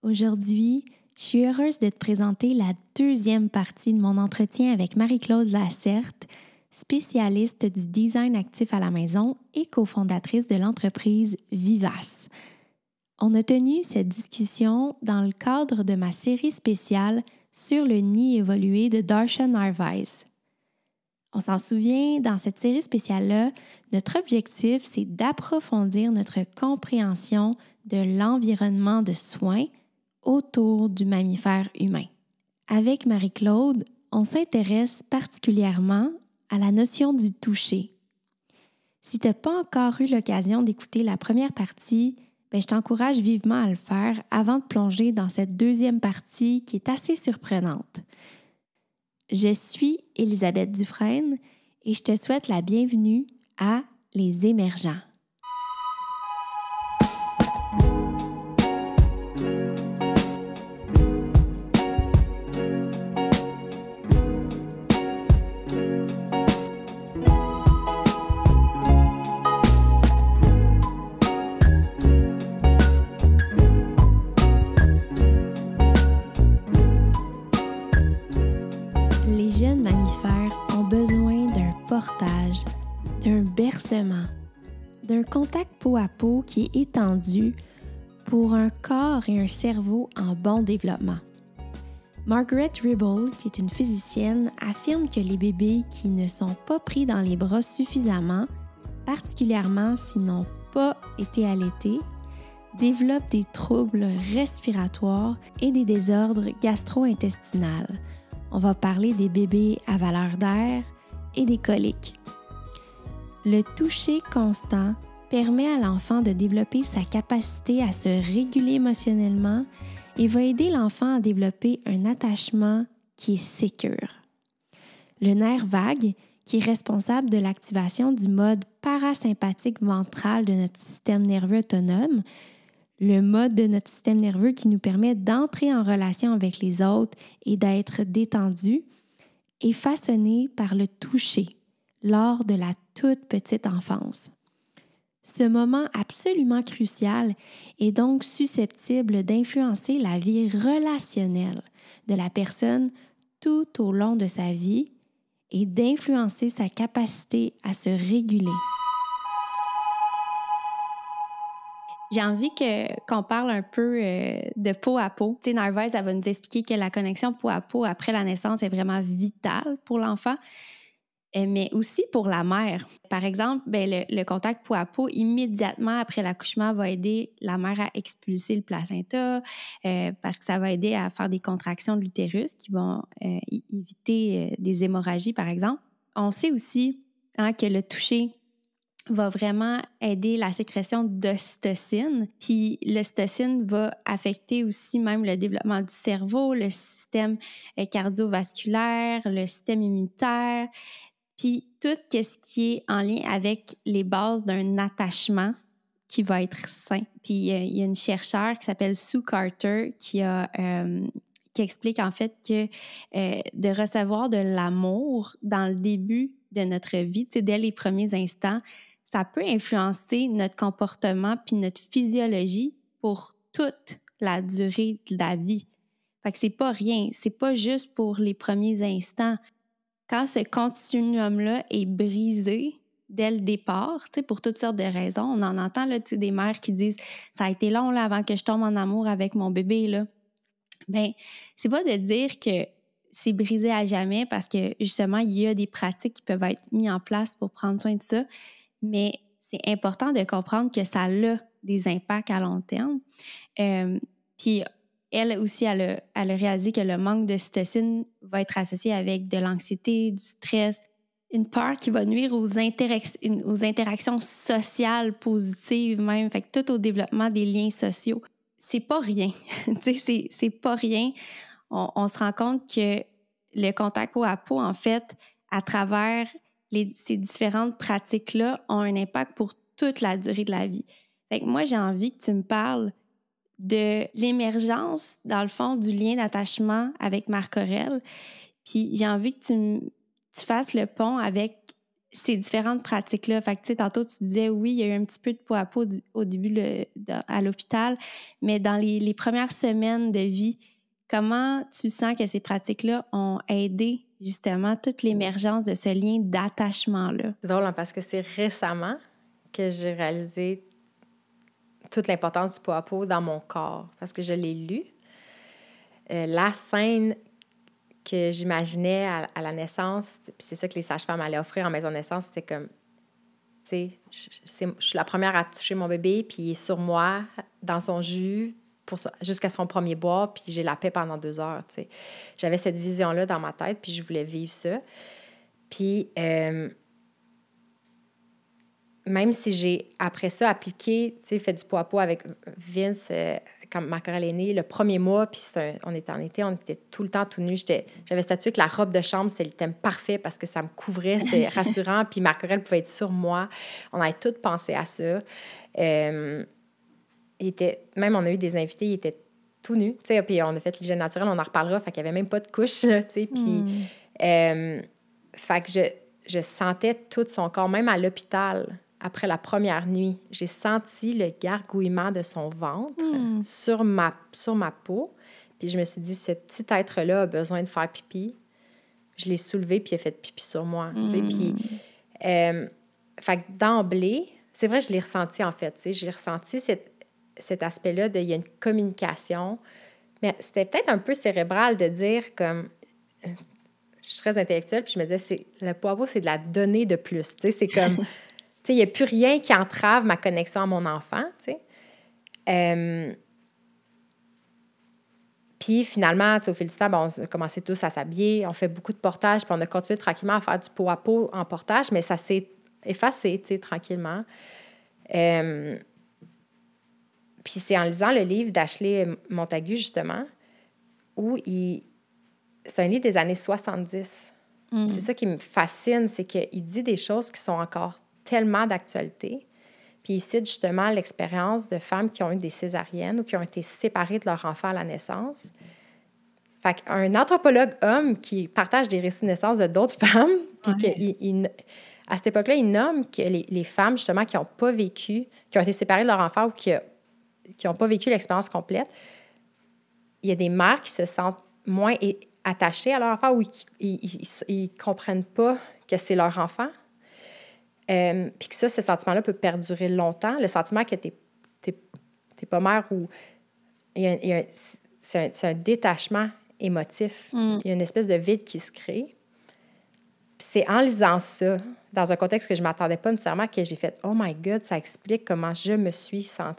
Aujourd'hui, je suis heureuse de te présenter la deuxième partie de mon entretien avec Marie-Claude Lacerte, spécialiste du design actif à la maison et cofondatrice de l'entreprise Vivace. On a tenu cette discussion dans le cadre de ma série spéciale sur le nid évolué de Darshan Narvaez. On s'en souvient, dans cette série spéciale-là, notre objectif, c'est d'approfondir notre compréhension de l'environnement de soins autour du mammifère humain. Avec Marie-Claude, on s'intéresse particulièrement à la notion du toucher. Si tu n'as pas encore eu l'occasion d'écouter la première partie, je t'encourage vivement à le faire avant de plonger dans cette deuxième partie qui est assez surprenante. Je suis Elisabeth Dufresne et je te souhaite la bienvenue à Les Émergents. Les jeunes mammifères ont besoin d'un portage, d'un bercement, d'un contact peau à peau qui est étendu pour un corps et un cerveau en bon développement. Margaret Ribble, qui est une physicienne, affirme que les bébés qui ne sont pas pris dans les bras suffisamment, particulièrement s'ils n'ont pas été allaités, développent des troubles respiratoires et des désordres gastro-intestinaux. On va parler des bébés avaleurs d'air et des coliques. Le toucher constant permet à l'enfant de développer sa capacité à se réguler émotionnellement et va aider l'enfant à développer un attachement qui est sécure. Le nerf vague, qui est responsable de l'activation du mode parasympathique ventral de notre système nerveux autonome, le mode de notre système nerveux qui nous permet d'entrer en relation avec les autres et d'être détendu, est façonné par le toucher lors de la toute petite enfance. Ce moment absolument crucial est donc susceptible d'influencer la vie relationnelle de la personne tout au long de sa vie et d'influencer sa capacité à se réguler. J'ai envie qu'on parle un peu de peau à peau. Tu sais, Narvaez, elle va nous expliquer que la connexion peau à peau après la naissance est vraiment vitale pour l'enfant, mais aussi pour la mère. Par exemple, le contact peau à peau, immédiatement après l'accouchement, va aider la mère à expulser le placenta parce que ça va aider à faire des contractions de l'utérus qui vont éviter des hémorragies, par exemple. On sait aussi que le toucher va vraiment aider la sécrétion d'ocytocine. Puis l'ocytocine va affecter aussi même le développement du cerveau, le système cardiovasculaire, le système immunitaire, puis tout ce qui est en lien avec les bases d'un attachement qui va être sain. Puis il y a une chercheure qui s'appelle Sue Carter qui explique en fait que de recevoir de l'amour dans le début de notre vie, dès les premiers instants, ça peut influencer notre comportement puis notre physiologie pour toute la durée de la vie. Fait que c'est pas rien, c'est pas juste pour les premiers instants. Quand ce continuum-là est brisé dès le départ, pour toutes sortes de raisons, on en entend là, des mères qui disent « ça a été long là, avant que je tombe en amour avec mon bébé ». Là. Bien, c'est pas de dire que c'est brisé à jamais parce que justement, il y a des pratiques qui peuvent être mises en place pour prendre soin de ça, mais c'est important de comprendre que ça a des impacts à long terme. Puis, elle aussi, elle a réalisé que le manque de cytocine va être associé avec de l'anxiété, du stress, une peur qui va nuire aux interactions sociales positives même, fait que tout au développement des liens sociaux. C'est pas rien, c'est pas rien. On se rend compte que le contact peau à peau, en fait, à travers ces différentes pratiques-là, ont un impact pour toute la durée de la vie. Fait que moi, j'ai envie que tu me parles de l'émergence, dans le fond, du lien d'attachement avec Marc Aurèle. Puis j'ai envie que tu fasses le pont avec ces différentes pratiques-là. Fait que, tu sais, tantôt, tu disais, oui, il y a eu un petit peu de peau à peau au début à l'hôpital, mais dans les premières semaines de vie, comment tu sens que ces pratiques-là ont aidé, justement, toute l'émergence de ce lien d'attachement-là? C'est drôle, hein, parce que c'est récemment que j'ai réalisé toute l'importance du peau à peau dans mon corps, parce que je l'ai lu. La scène que j'imaginais à la naissance, puis c'est ça que les sages-femmes allaient offrir en maison de naissance, c'était comme, tu sais, je suis la première à toucher mon bébé, puis il est sur moi, dans son jus, jusqu'à son premier boire, puis j'ai la paix pendant 2 heures, tu sais. J'avais cette vision-là dans ma tête, puis je voulais vivre ça. Puis, même si j'ai, après ça, appliqué, tu sais, fait du peau à peau avec Vince, quand Marc-Aurèle est né, le premier mois, puis on était en été, on était tout le temps tout nus. J'avais statué que la robe de chambre, c'était le thème parfait parce que ça me couvrait, c'était rassurant, puis Marc-Aurèle pouvait être sur moi. On avait toutes pensé à ça. Même on a eu des invités, ils étaient tout nus, tu sais, puis on a fait l'hygiène naturelle, on en reparlera, fait qu'il n'y avait même pas de couche, tu sais, puis... fait que je sentais tout son corps, même à l'hôpital. Après la première nuit, j'ai senti le gargouillement de son ventre sur ma peau. Puis je me suis dit, ce petit être-là a besoin de faire pipi. Je l'ai soulevé, puis il a fait pipi sur moi. Puis, fait que d'emblée, c'est vrai, je l'ai ressenti, en fait. J'ai ressenti cet aspect-là il y a une communication. Mais c'était peut-être un peu cérébral de dire comme... Je suis très intellectuelle, puis je me disais, le peau à peau, c'est de la donnée de plus. C'est comme... il n'y a plus rien qui entrave ma connexion à mon enfant, tu sais. Puis finalement, au fil du temps, on a commencé tous à s'habiller, on fait beaucoup de portage, puis on a continué tranquillement à faire du peau à peau en portage, mais ça s'est effacé, tu sais, tranquillement. Puis c'est en lisant le livre d'Ashley Montagu, justement, où c'est un livre des années 70. C'est ça qui me fascine, c'est qu'il dit des choses qui sont encore tellement d'actualité. Puis il cite justement l'expérience de femmes qui ont eu des césariennes ou qui ont été séparées de leur enfant à la naissance. Fait qu'un anthropologue homme qui partage des récits de naissance de d'autres femmes, puis à cette époque-là, il nomme que les femmes, justement, qui n'ont pas vécu, qui ont été séparées de leur enfant ou qui n'ont pas vécu l'expérience complète, il y a des mères qui se sentent moins attachées à leur enfant ou ils ne comprennent pas que c'est leur enfant. Puis que ce sentiment-là peut perdurer longtemps. Le sentiment que tu n'es pas mère ou... c'est un détachement émotif. Il y a une espèce de vide qui se crée. Puis c'est en lisant ça, dans un contexte que je ne m'attendais pas nécessairement, que j'ai fait « Oh my God, ça explique comment je me suis sentie. »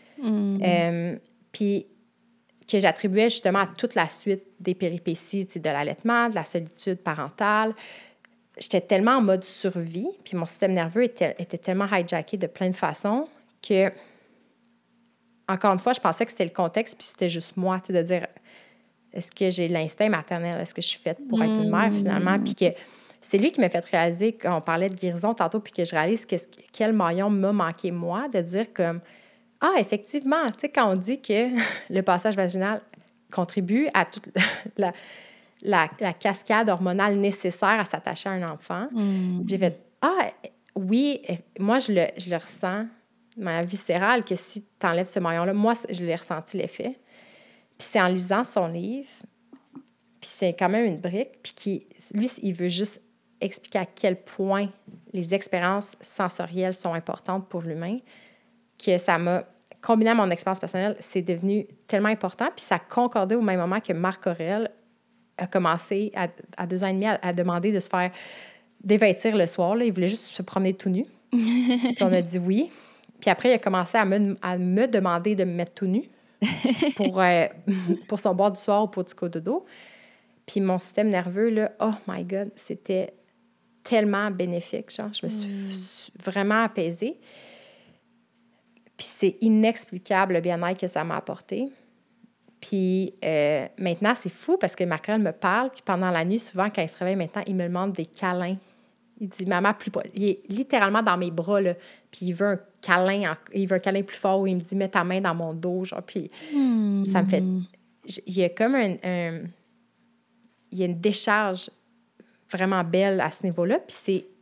Puis que j'attribuais justement à toute la suite des péripéties, de l'allaitement, de la solitude parentale. J'étais tellement en mode survie, puis mon système nerveux était tellement hijacké de plein de façons que, encore une fois, je pensais que c'était le contexte, puis c'était juste moi, de dire, est-ce que j'ai l'instinct maternel? Est-ce que je suis faite pour être une mère, finalement? Puis que c'est lui qui m'a fait réaliser, quand on parlait de guérison tantôt, puis que je réalise quel maillon m'a manqué, moi, de dire comme, ah, effectivement, tu sais, quand on dit que le passage vaginal contribue à toute la cascade hormonale nécessaire à s'attacher à un enfant, j'ai fait « Ah, oui, moi, je le ressens, ma viscérale, que si tu enlèves ce maillon-là, moi, je l'ai ressenti l'effet. » Puis c'est en lisant son livre, puis c'est quand même une brique, puis lui, il veut juste expliquer à quel point les expériences sensorielles sont importantes pour l'humain, que ça m'a... Combiné à mon expérience personnelle, c'est devenu tellement important, puis ça concordait au même moment que Marc-Aurèle a commencé à 2 ans et demi à demander de se faire dévêtir le soir. Là. Il voulait juste se promener tout nu. Puis on a dit oui. Puis après, il a commencé à me demander de me mettre tout nu pour son boire du soir ou pour du cododo. Puis mon système nerveux, là, oh my God, c'était tellement bénéfique. Genre, je me suis vraiment apaisée. Puis c'est inexplicable le bien-être que ça m'a apporté. Puis maintenant, c'est fou parce que Marc-Aurèle me parle, puis pendant la nuit, souvent, quand il se réveille maintenant, il me demande des câlins. Il dit « Maman, il est littéralement dans mes bras, là, puis il veut un câlin plus fort, où il me dit « Mets ta main dans mon dos », genre, puis ça me fait... Il y a comme il y a une décharge vraiment belle à ce niveau-là, puis c'est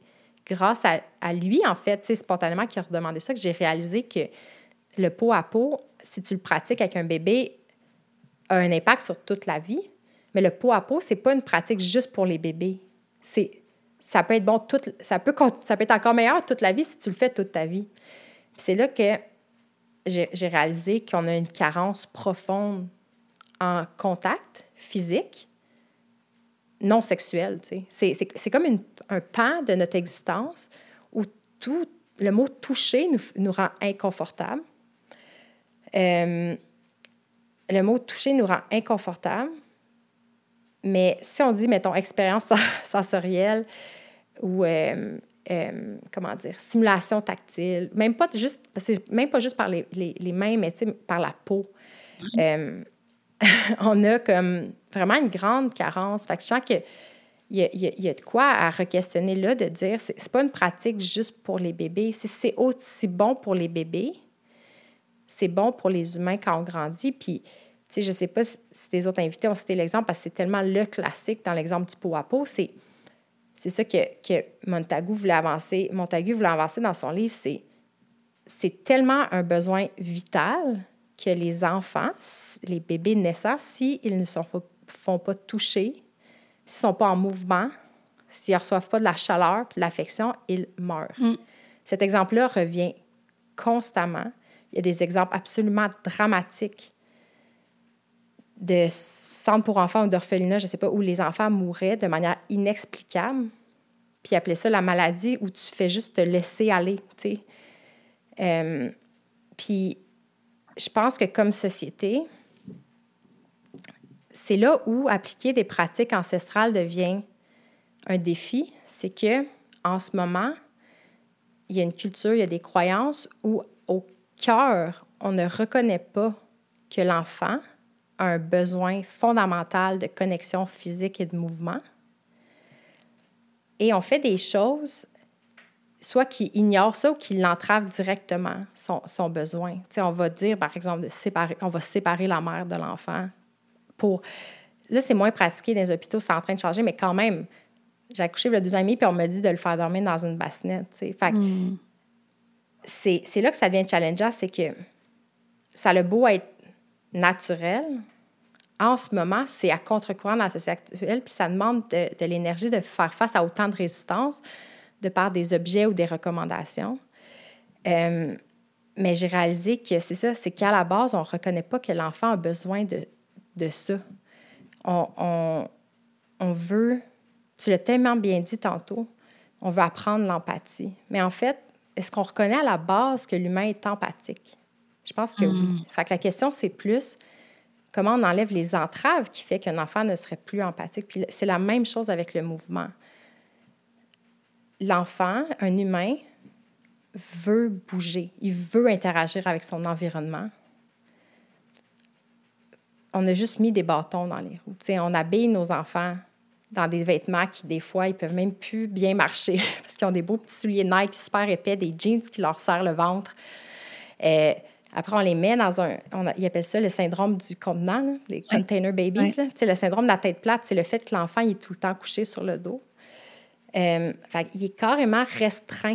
grâce à lui, en fait, tu sais, spontanément, qui a redemandé ça, que j'ai réalisé que le pot à pot, si tu le pratiques avec un bébé, a un impact sur toute la vie. Mais le pot à pot, c'est pas une pratique juste pour les bébés. Ça peut être bon, ça peut être encore meilleur toute la vie si tu le fais toute ta vie. Puis c'est là que j'ai réalisé qu'on a une carence profonde en contact physique, non sexuel. Tu sais. C'est comme un pan de notre existence où le mot « toucher » nous rend inconfortable. Le mot « toucher » nous rend inconfortable. Mais si on dit, mettons, expérience sensorielle ou, comment dire, stimulation tactile, même pas juste par les mains, mais par la peau, on a comme vraiment une grande carence. Fait que je sens qu'il y a de quoi à re-questionner là, de dire, c'est pas une pratique juste pour les bébés. Si c'est aussi bon pour les bébés, c'est bon pour les humains quand on grandit. Puis, tu sais, je sais pas si les autres invités ont cité l'exemple, parce que c'est tellement le classique dans l'exemple du pot à pot. C'est ça que Montagu voulait avancer dans son livre. C'est tellement un besoin vital que les enfants, les bébés naissants, s'ils ne se font pas toucher, s'ils ne sont pas en mouvement, s'ils ne reçoivent pas de la chaleur et de l'affection, ils meurent. Cet exemple-là revient constamment. Il y a des exemples absolument dramatiques de centres pour enfants ou d'orphelinat, je ne sais pas, où les enfants mouraient de manière inexplicable, puis ils appelaient ça la maladie où tu fais juste te laisser aller, tu sais. Puis je pense que comme société, c'est là où appliquer des pratiques ancestrales devient un défi. C'est que en ce moment, il y a une culture, il y a des croyances où au cœur, on ne reconnaît pas que l'enfant a un besoin fondamental de connexion physique et de mouvement. Et on fait des choses, soit qui ignorent ça ou qui l'entravent directement, son besoin. Tu sais, on va dire, par exemple, on va séparer la mère de l'enfant pour... Là, c'est moins pratiqué dans les hôpitaux, c'est en train de changer, mais quand même, j'ai accouché il y a 2 ans et demi, puis on m'a dit de le faire dormir dans une bassinette, tu sais. Fait que c'est là que ça devient challengeant, c'est que ça a beau être naturel, en ce moment, c'est à contre-courant dans la société actuelle, puis ça demande de l'énergie de faire face à autant de résistance de par des objets ou des recommandations. Mais j'ai réalisé que c'est ça, c'est qu'à la base, on ne reconnaît pas que l'enfant a besoin de ça. On veut, tu l'as tellement bien dit tantôt, on veut apprendre l'empathie. Mais en fait, est-ce qu'on reconnaît à la base que l'humain est empathique? Je pense que oui. Fait que la question, c'est plus comment on enlève les entraves qui fait qu'un enfant ne serait plus empathique. Puis c'est la même chose avec le mouvement. L'enfant, un humain, veut bouger. Il veut interagir avec son environnement. On a juste mis des bâtons dans les roues. T'sais, on habille nos enfants dans des vêtements qui, des fois, ils peuvent même plus bien marcher parce qu'ils ont des beaux petits souliers Nike super épais, des jeans qui leur serrent le ventre. Après, on les met dans ils appellent ça le syndrome du contenant, là, les container babies. Là. Le syndrome de la tête plate, c'est le fait que l'enfant il est tout le temps couché sur le dos. Il est carrément restreint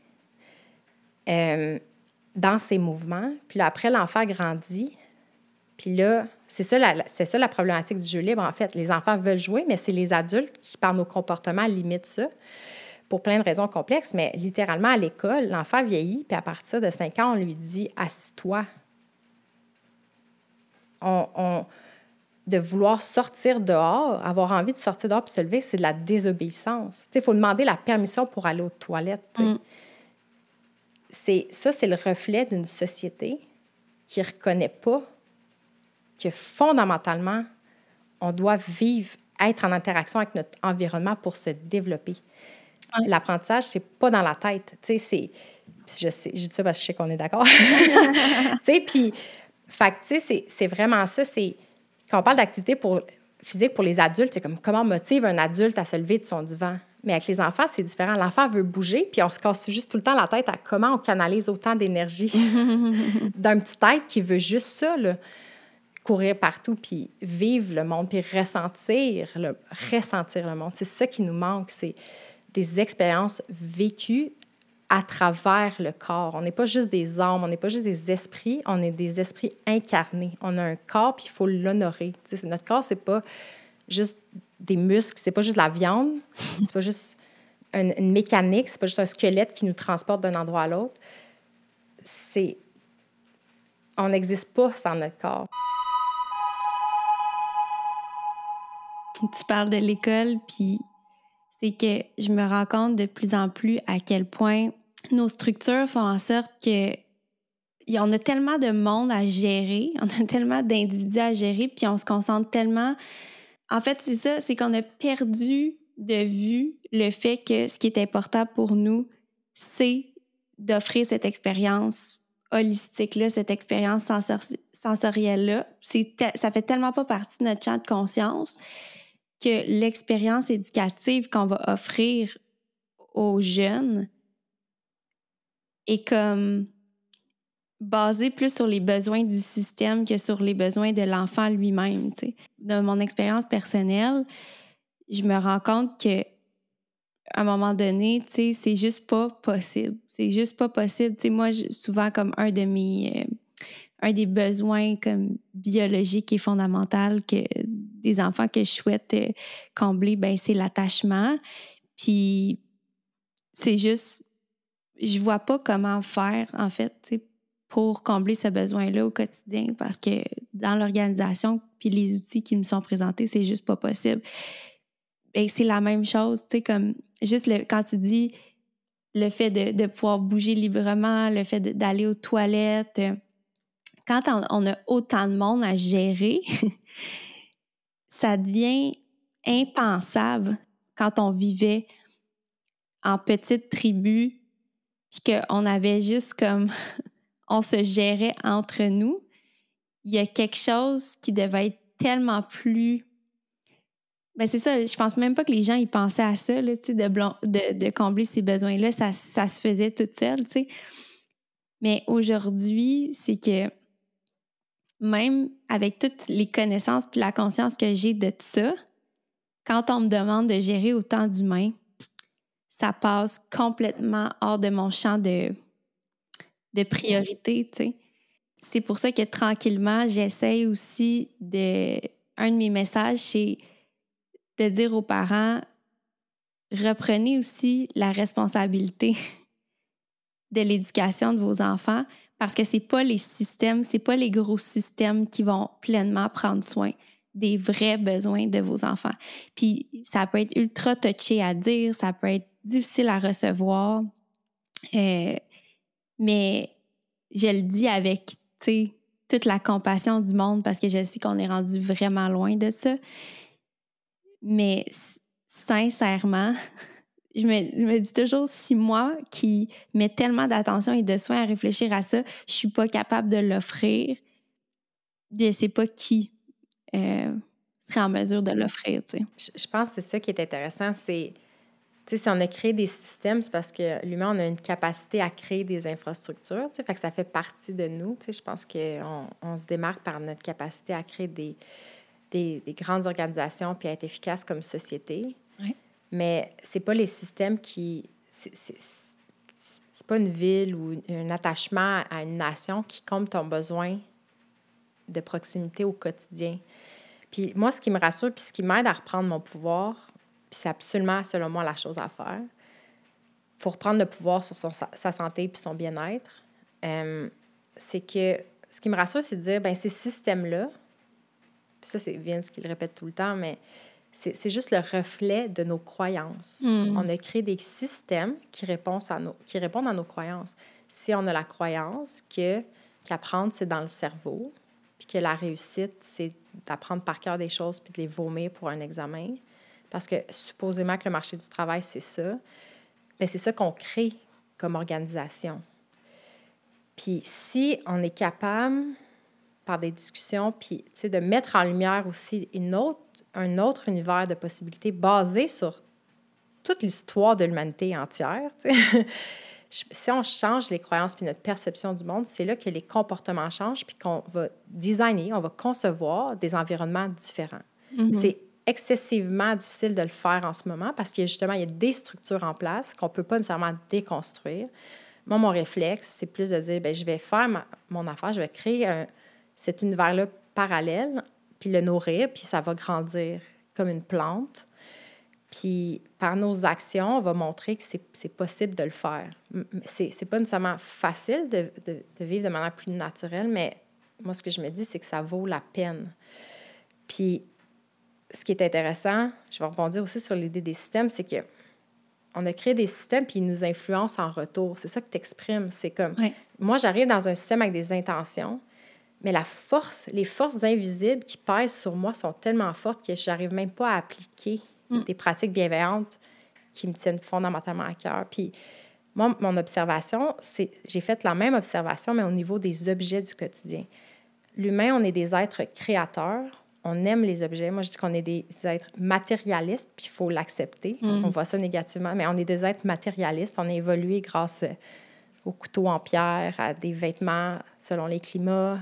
dans ses mouvements. Puis là, après, l'enfant grandit. Puis là, c'est ça la problématique du jeu libre, en fait. Les enfants veulent jouer, mais c'est les adultes qui, par nos comportements, limitent ça pour plein de raisons complexes. Mais littéralement, à l'école, l'enfant vieillit, puis à partir de 5 ans, on lui dit « assis-toi ». De vouloir sortir dehors, avoir envie de sortir dehors puis se lever, c'est de la désobéissance. Il faut demander la permission pour aller aux toilettes. C'est le reflet d'une société qui ne reconnaît pas que fondamentalement, on doit être en interaction avec notre environnement pour se développer. L'apprentissage, c'est pas dans la tête. Je dis ça parce que je sais qu'on est d'accord. Puis, c'est vraiment ça. Quand on parle d'activité physique pour les adultes, c'est comme comment on motive un adulte à se lever de son divan. Mais avec les enfants, c'est différent. L'enfant veut bouger, puis on se casse juste tout le temps la tête à comment on canalise autant d'énergie d'un petit être qui veut juste ça, là, courir partout, puis vivre le monde, puis ressentir le monde. C'est ça qui nous manque. C'est des expériences vécues à travers le corps. On n'est pas juste des âmes, on n'est pas juste des esprits, on est des esprits incarnés. On a un corps, puis il faut l'honorer. Tu sais, notre corps, c'est pas juste des muscles, c'est pas juste de la viande, c'est pas juste une mécanique, c'est pas juste un squelette qui nous transporte d'un endroit à l'autre. On n'existe pas sans notre corps. Tu parles de l'école, puis c'est que je me rends compte de plus en plus à quel point nos structures font en sorte que on a tellement de monde à gérer, on a tellement d'individus à gérer, puis on se concentre tellement... En fait, c'est ça, c'est qu'on a perdu de vue le fait que ce qui est important pour nous, c'est d'offrir cette expérience holistique-là, cette expérience sensorielle-là. Ça fait tellement pas partie de notre champ de conscience que l'expérience éducative qu'on va offrir aux jeunes est comme basée plus sur les besoins du système que sur les besoins de l'enfant lui-même. T'sais. De mon expérience personnelle, je me rends compte que à un moment donné, c'est juste pas possible. C'est juste pas possible. Moi, souvent, comme un des besoins comme biologiques et fondamentaux que des enfants que je souhaite combler, ben c'est l'attachement. Puis c'est juste, je vois pas comment faire, en fait, pour combler ce besoin-là au quotidien parce que dans l'organisation puis les outils qui me sont présentés, c'est juste pas possible. Et c'est la même chose, comme juste quand tu dis le fait de pouvoir bouger librement, le fait d'aller aux toilettes, quand on a autant de monde à gérer, ça devient impensable quand on vivait en petite tribu puis qu'on avait juste comme... on se gérait entre nous. Il y a quelque chose qui devait être tellement plus... Ben c'est ça, je pense même pas que les gens ils pensaient à ça, là, de combler ces besoins-là. Ça se faisait toute seule, tu sais. Mais aujourd'hui, c'est que même avec toutes les connaissances puis la conscience que j'ai de tout ça, quand on me demande de gérer autant d'humains, ça passe complètement hors de mon champ de priorité, tu sais. C'est pour ça que tranquillement, j'essaie aussi un de mes messages, c'est de dire aux parents, reprenez aussi la responsabilité de l'éducation de vos enfants parce que c'est pas les systèmes, c'est pas les gros systèmes qui vont pleinement prendre soin des vrais besoins de vos enfants. Puis ça peut être ultra touché à dire, ça peut être difficile à recevoir, mais je le dis avec, tu sais, toute la compassion du monde parce que je sais qu'on est rendu vraiment loin de ça. Mais sincèrement, je me dis toujours, si moi qui mets tellement d'attention et de soin à réfléchir à ça, je suis pas capable de l'offrir, je sais pas qui serait en mesure de l'offrir, tu sais. Je pense que c'est ça qui est intéressant, c'est, tu sais, si on a créé des systèmes, c'est parce que l'humain, on a une capacité à créer des infrastructures, tu sais, fait que ça fait partie de nous, tu sais, je pense qu'on se démarque par notre capacité à créer des grandes organisations puis à être efficace comme société. Ouais. Mais c'est pas les systèmes qui... C'est pas une ville ou un attachement à une nation qui comble ton besoin de proximité au quotidien. Puis moi, ce qui me rassure puis ce qui m'aide à reprendre mon pouvoir, puis c'est absolument, selon moi, la chose à faire, il faut reprendre le pouvoir sur sa santé puis son bien-être, c'est que ce qui me rassure, c'est de dire, bien, ces systèmes-là, puis ça, c'est Vince qui le répète tout le temps, mais c'est juste le reflet de nos croyances. On a créé des systèmes qui répondent à nos croyances. Si on a la croyance qu'apprendre, c'est dans le cerveau, puis que la réussite, c'est d'apprendre par cœur des choses puis de les vomir pour un examen, parce que supposément que le marché du travail, c'est ça, bien, c'est ça qu'on crée comme organisation. Puis si on est capable, par des discussions, puis de mettre en lumière aussi un autre univers de possibilités basé sur toute l'histoire de l'humanité entière. Si on change les croyances puis notre perception du monde, c'est là que les comportements changent puis qu'on va designer, on va concevoir des environnements différents. Mm-hmm. excessivement difficile de le faire en ce moment parce qu'il y a des structures en place qu'on ne peut pas nécessairement déconstruire. Moi, mon réflexe, c'est plus de dire, bien, je vais faire mon affaire, je vais créer cet univers-là parallèle, puis le nourrir, puis ça va grandir comme une plante. Puis par nos actions, on va montrer que c'est possible de le faire. C'est pas nécessairement facile de vivre de manière plus naturelle, mais moi, ce que je me dis, c'est que ça vaut la peine. Puis ce qui est intéressant, je vais rebondir aussi sur l'idée des systèmes, c'est que on a créé des systèmes puis ils nous influencent en retour. C'est ça que tu exprimes. C'est comme, moi, j'arrive dans un système avec des intentions, mais les forces invisibles qui pèsent sur moi sont tellement fortes que je n'arrive même pas à appliquer des pratiques bienveillantes qui me tiennent fondamentalement à cœur. Puis moi, mon observation, j'ai fait la même observation, mais au niveau des objets du quotidien. L'humain, on est des êtres créateurs. On aime les objets. Moi, je dis qu'on est des êtres matérialistes, puis il faut l'accepter. On voit ça négativement, mais on est des êtres matérialistes. On a évolué grâce aux couteaux en pierre, à des vêtements selon les climats.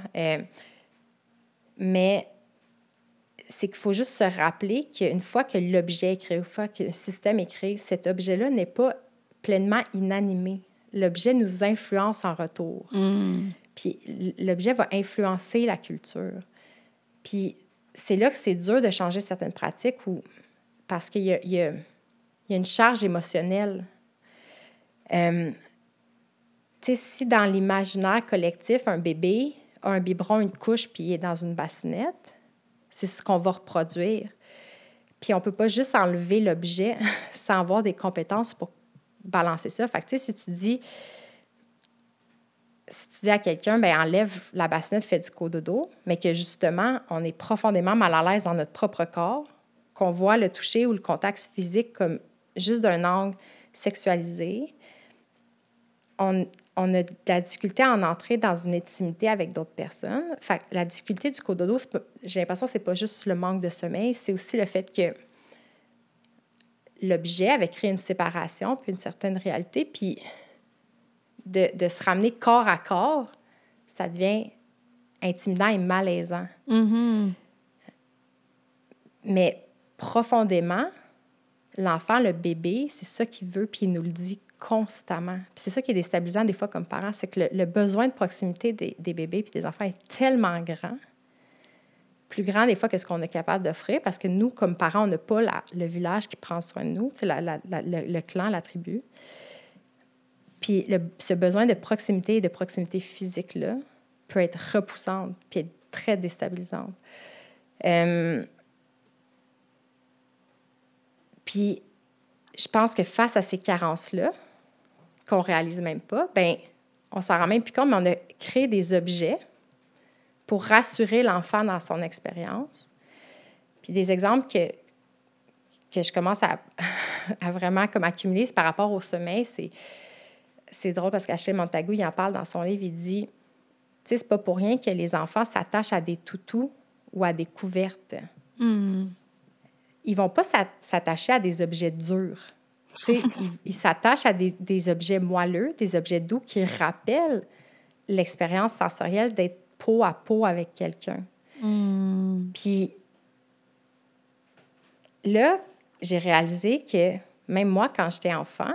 Mais c'est qu'il faut juste se rappeler qu'une fois que l'objet est créé, une fois que le système est créé, cet objet-là n'est pas pleinement inanimé. L'objet nous influence en retour. Puis l'objet va influencer la culture. Puis c'est là que c'est dur de changer certaines pratiques parce qu'il y a une charge émotionnelle. Tu sais, si dans l'imaginaire collectif, un bébé a un biberon, une couche, puis il est dans une bassinette, c'est ce qu'on va reproduire. Puis on ne peut pas juste enlever l'objet sans avoir des compétences pour balancer ça. Fait que, tu sais, si tu dis à quelqu'un, bien, enlève la bassinette, fais du cododo, mais que justement, on est profondément mal à l'aise dans notre propre corps, qu'on voit le toucher ou le contact physique comme juste d'un angle sexualisé, on a de la difficulté à en entrer dans une intimité avec d'autres personnes. Fait que la difficulté du cododo, j'ai l'impression que ce n'est pas juste le manque de sommeil, c'est aussi le fait que l'objet avait créé une séparation puis une certaine réalité, puis de se ramener corps à corps, ça devient intimidant et malaisant. Mais profondément, l'enfant, le bébé, c'est ça qu'il veut, puis il nous le dit constamment. Puis c'est ça qui est déstabilisant des fois comme parents, c'est que le besoin de proximité des bébés puis des enfants est tellement grand, plus grand des fois que ce qu'on est capable d'offrir, parce que nous, comme parents, on n'a pas le village qui prend soin de nous, le clan, la tribu. Puis ce besoin de proximité et de proximité physique-là peut être repoussante puis être très déstabilisante. Puis je pense que face à ces carences-là, qu'on ne réalise même pas, bien, on s'en rend même plus compte, mais on a créé des objets pour rassurer l'enfant dans son expérience. Puis des exemples que je commence à vraiment comme accumuler, c'est par rapport au sommeil. C'est drôle parce qu'Achille Montagu, il en parle dans son livre, il dit, tu sais, c'est pas pour rien que les enfants s'attachent à des toutous ou à des couvertes. Ils vont pas s'attacher à des objets durs. Ils s'attachent à des objets moelleux, des objets doux qui rappellent l'expérience sensorielle d'être peau à peau avec quelqu'un. Puis là, j'ai réalisé que même moi, quand j'étais enfant,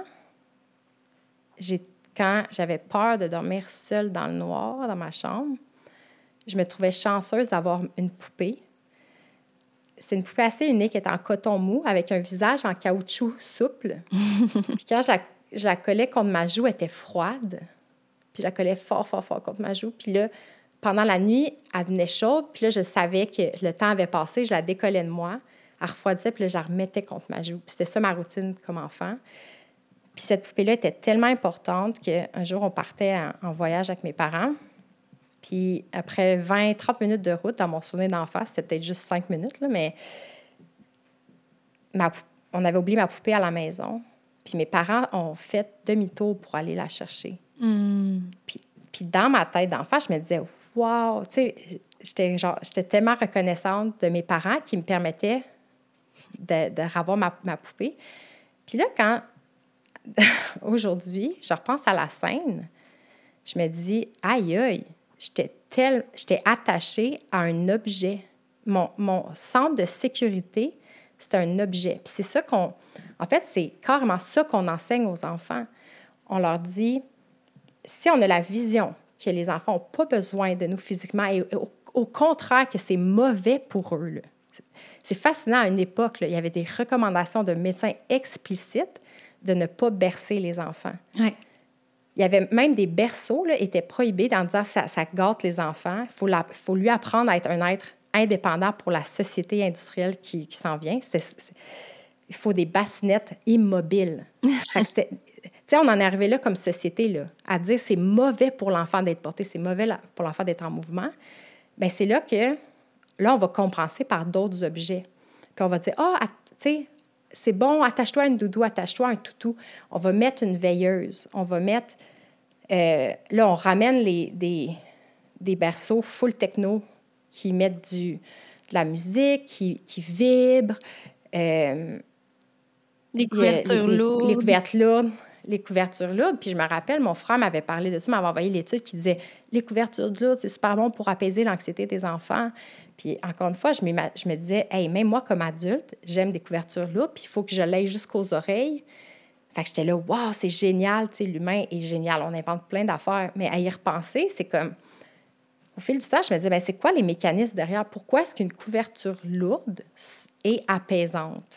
quand j'avais peur de dormir seule dans le noir, dans ma chambre, je me trouvais chanceuse d'avoir une poupée. C'est une poupée assez unique, elle est en coton mou, avec un visage en caoutchouc souple. Puis quand je la collais contre ma joue, elle était froide. Puis je la collais fort, fort, fort contre ma joue. Puis là, pendant la nuit, elle devenait chaude. Puis là, je savais que le temps avait passé. Je la décollais de moi. Elle refroidissait, puis là, je la remettais contre ma joue. Puis c'était ça ma routine comme enfant. Puis cette poupée-là était tellement importante qu'un jour, on partait en voyage avec mes parents. Puis après 20-30 minutes de route, dans mon souvenir d'enfant, c'était peut-être juste 5 minutes, là, mais on avait oublié ma poupée à la maison. Puis mes parents ont fait demi-tour pour aller la chercher. Puis dans ma tête d'enfant, je me disais, wow! Tu sais, j'étais tellement reconnaissante de mes parents qui me permettaient de revoir ma poupée. Puis là, quand aujourd'hui, je repense à la scène, je me dis, aïe, aïe! J'étais attachée à un objet. Mon centre de sécurité c'est un objet. Puis c'est ça en fait, c'est carrément ça qu'on enseigne aux enfants. On leur dit, si on a la vision que les enfants n'ont pas besoin de nous physiquement et au contraire que c'est mauvais pour eux, là. C'est fascinant, à une époque, là, il y avait des recommandations de médecins explicites de ne pas bercer les enfants. Ouais. Il y avait même des berceaux là, étaient prohibés en disant ça gâte les enfants. Faut lui apprendre à être un être indépendant pour la société industrielle qui s'en vient. Il faut des bassinettes immobiles. On en est arrivé là comme société, là, à dire c'est mauvais pour l'enfant d'être porté, c'est mauvais pour l'enfant d'être en mouvement. Bien, c'est là que, on va compenser par d'autres objets. Puis on va dire, tu sais, c'est bon, attache-toi à une doudou, attache-toi à un toutou. On va mettre une veilleuse. On va mettre... là, on ramène des berceaux full techno qui mettent de la musique, qui vibrent. Les couvertures lourdes. Les couvertures lourdes. Puis je me rappelle, mon frère m'avait parlé de ça, m'avait envoyé l'étude qui disait les couvertures lourdes, c'est super bon pour apaiser l'anxiété des enfants. Puis encore une fois, je me disais, hey, même moi, comme adulte, j'aime des couvertures lourdes, puis il faut que je l'aille jusqu'aux oreilles. Fait que j'étais là, waouh, c'est génial, tu sais, l'humain est génial, on invente plein d'affaires. Mais à y repenser, c'est comme, au fil du temps, je me disais, bien, c'est quoi les mécanismes derrière? Pourquoi est-ce qu'une couverture lourde est apaisante?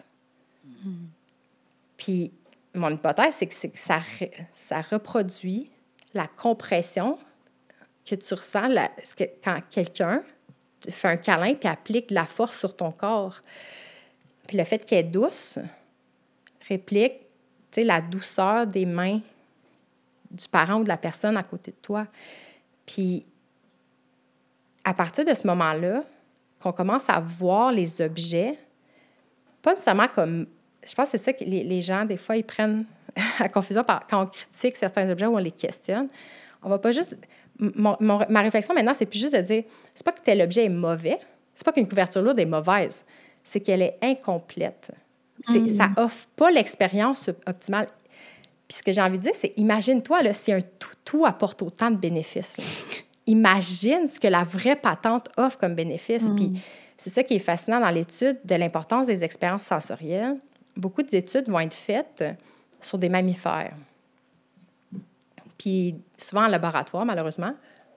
Puis mon hypothèse, c'est que ça reproduit la compression que tu ressens quand quelqu'un te fait un câlin puis applique de la force sur ton corps. Puis le fait qu'elle est douce réplique, tu sais, la douceur des mains du parent ou de la personne à côté de toi. Puis à partir de ce moment-là, qu'on commence à voir les objets, pas nécessairement comme... Je pense que c'est ça que les gens, des fois, ils prennent à confusion quand on critique certains objets ou on les questionne. On va pas juste... ma réflexion maintenant, c'est plus juste de dire, c'est pas que tel objet est mauvais, c'est pas qu'une couverture lourde est mauvaise, c'est qu'elle est incomplète. Ça offre pas l'expérience optimale. Puis ce que j'ai envie de dire, c'est, imagine-toi là, si un toutou apporte autant de bénéfices. Là. Imagine ce que la vraie patente offre comme bénéfice. Puis c'est ça qui est fascinant dans l'étude de l'importance des expériences sensorielles. Beaucoup d'études vont être faites sur des mammifères. Puis souvent en laboratoire, malheureusement.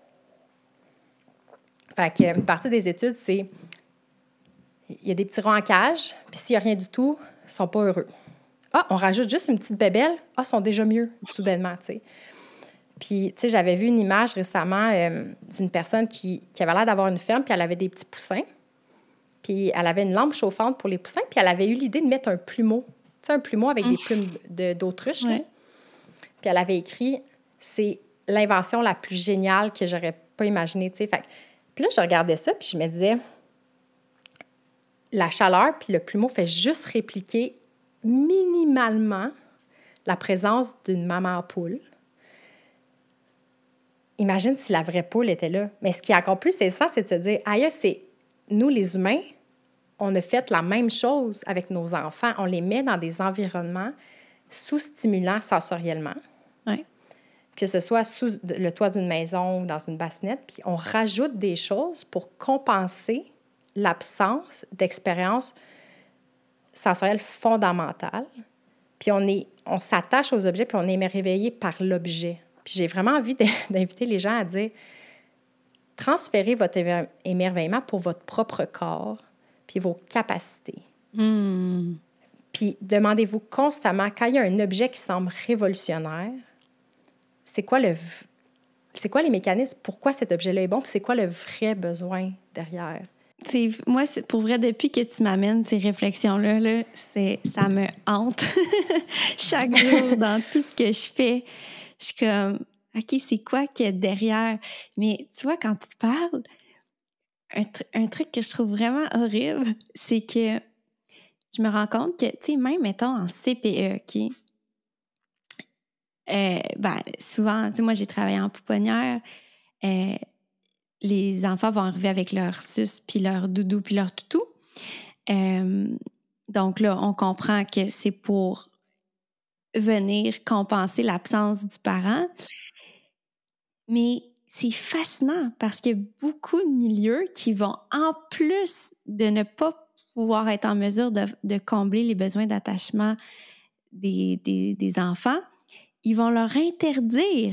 Fait qu'une partie des études, c'est il y a des petits rats en cage, puis s'il n'y a rien du tout, ils ne sont pas heureux. Ah, on rajoute juste une petite bébelle, ils sont déjà mieux, soudainement, tu sais. Puis, tu sais, j'avais vu une image récemment d'une personne qui avait l'air d'avoir une ferme, puis elle avait des petits poussins. Puis elle avait une lampe chauffante pour les poussins, puis elle avait eu l'idée de mettre un plumeau. Tu sais, un plumeau avec des plumes d'autruche. Ouais. Puis elle avait écrit « C'est l'invention la plus géniale que j'aurais pas imaginée. » tu sais. Puis là, je regardais ça, puis je me disais, la chaleur, puis le plumeau fait juste répliquer minimalement la présence d'une maman poule. Imagine si la vraie poule était là. Mais ce qui est encore plus intéressant, c'est de se dire, aïe, c'est nous, les humains, on a fait la même chose avec nos enfants. On les met dans des environnements sous-stimulants sensoriellement. Oui. Que ce soit sous le toit d'une maison ou dans une bassinette, puis on rajoute des choses pour compenser l'absence d'expérience sensorielle fondamentale. Puis on s'attache aux objets, puis on est réveillé par l'objet. Puis j'ai vraiment envie d'inviter les gens à dire, transférez votre émerveillement pour votre propre corps, puis vos capacités. Puis demandez-vous constamment, quand il y a un objet qui semble révolutionnaire, c'est quoi les mécanismes? Pourquoi cet objet-là est bon? Puis c'est quoi le vrai besoin derrière? Moi, pour vrai, depuis que tu m'amènes ces réflexions-là, là, ça me hante chaque jour dans tout ce que je fais. Je suis comme, OK, c'est quoi qu'il y a derrière? Mais tu vois, quand tu parles, un truc que je trouve vraiment horrible, c'est que je me rends compte que, tu sais, même, mettons, en CPE, OK? Souvent, tu sais, moi, j'ai travaillé en pouponnière. Les enfants vont arriver avec leur suce, puis leur doudou, puis leur toutou. Donc là, on comprend que c'est pour venir compenser l'absence du parent. Mais c'est fascinant parce qu'il y a beaucoup de milieux qui vont, en plus de ne pas pouvoir être en mesure de combler les besoins d'attachement des enfants, ils vont leur interdire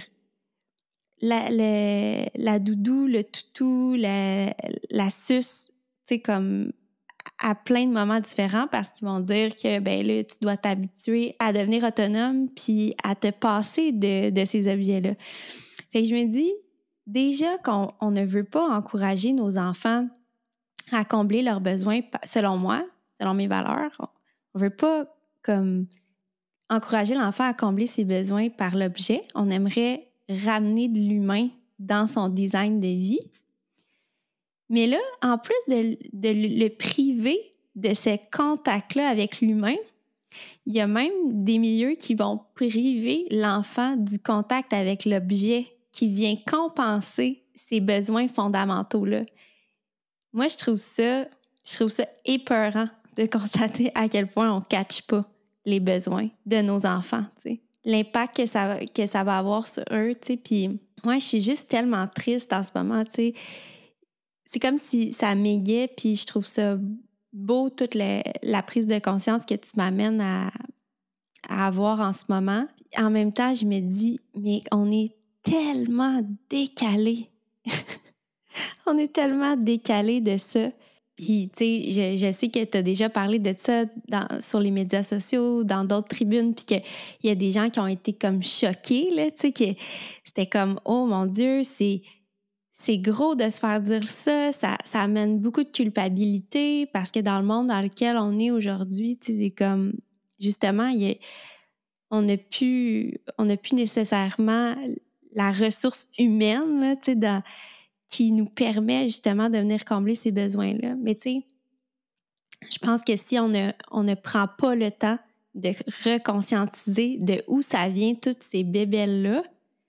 la doudou, le toutou, la suce, tu sais, comme à plein de moments différents parce qu'ils vont dire que, ben là, tu dois t'habituer à devenir autonome puis à te passer de ces objets-là. Fait que je me dis, déjà qu'on ne veut pas encourager nos enfants à combler leurs besoins, selon moi, selon mes valeurs, on veut pas comme encourager l'enfant à combler ses besoins par l'objet. On aimerait ramener de l'humain dans son design de vie. Mais là, en plus de le priver de ces contacts-là avec l'humain, il y a même des milieux qui vont priver l'enfant du contact avec l'objet qui vient compenser ses besoins fondamentaux-là. Moi, je trouve ça épeurant de constater à quel point on ne catche pas les besoins de nos enfants, tu sais. L'impact que ça va avoir sur eux, tu sais. Puis moi, je suis juste tellement triste en ce moment, tu sais. C'est comme si ça m'égayait, puis je trouve ça beau, toute la prise de conscience que tu m'amènes à avoir en ce moment. Puis en même temps, je me dis, mais on est tellement décalés. On est tellement décalés de ça. Puis, tu sais, je sais que tu as déjà parlé de ça sur les médias sociaux, dans d'autres tribunes, puis qu'il y a des gens qui ont été comme choqués, là, tu sais, que c'était comme, oh mon Dieu, c'est gros de se faire dire ça amène beaucoup de culpabilité parce que dans le monde dans lequel on est aujourd'hui, tu sais, c'est comme, justement, on n'a plus nécessairement la ressource humaine, là, tu sais, qui nous permet justement de venir combler ces besoins-là. Mais tu sais, je pense que si on ne prend pas le temps de reconscientiser de où ça vient, toutes ces bébelles-là,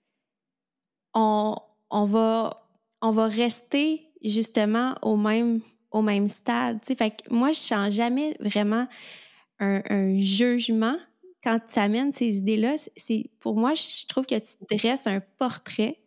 on va rester justement au même stade. T'sais. Fait que moi, je sens jamais vraiment un jugement quand tu amènes ces idées-là. Pour moi, je trouve que tu dresses un portrait.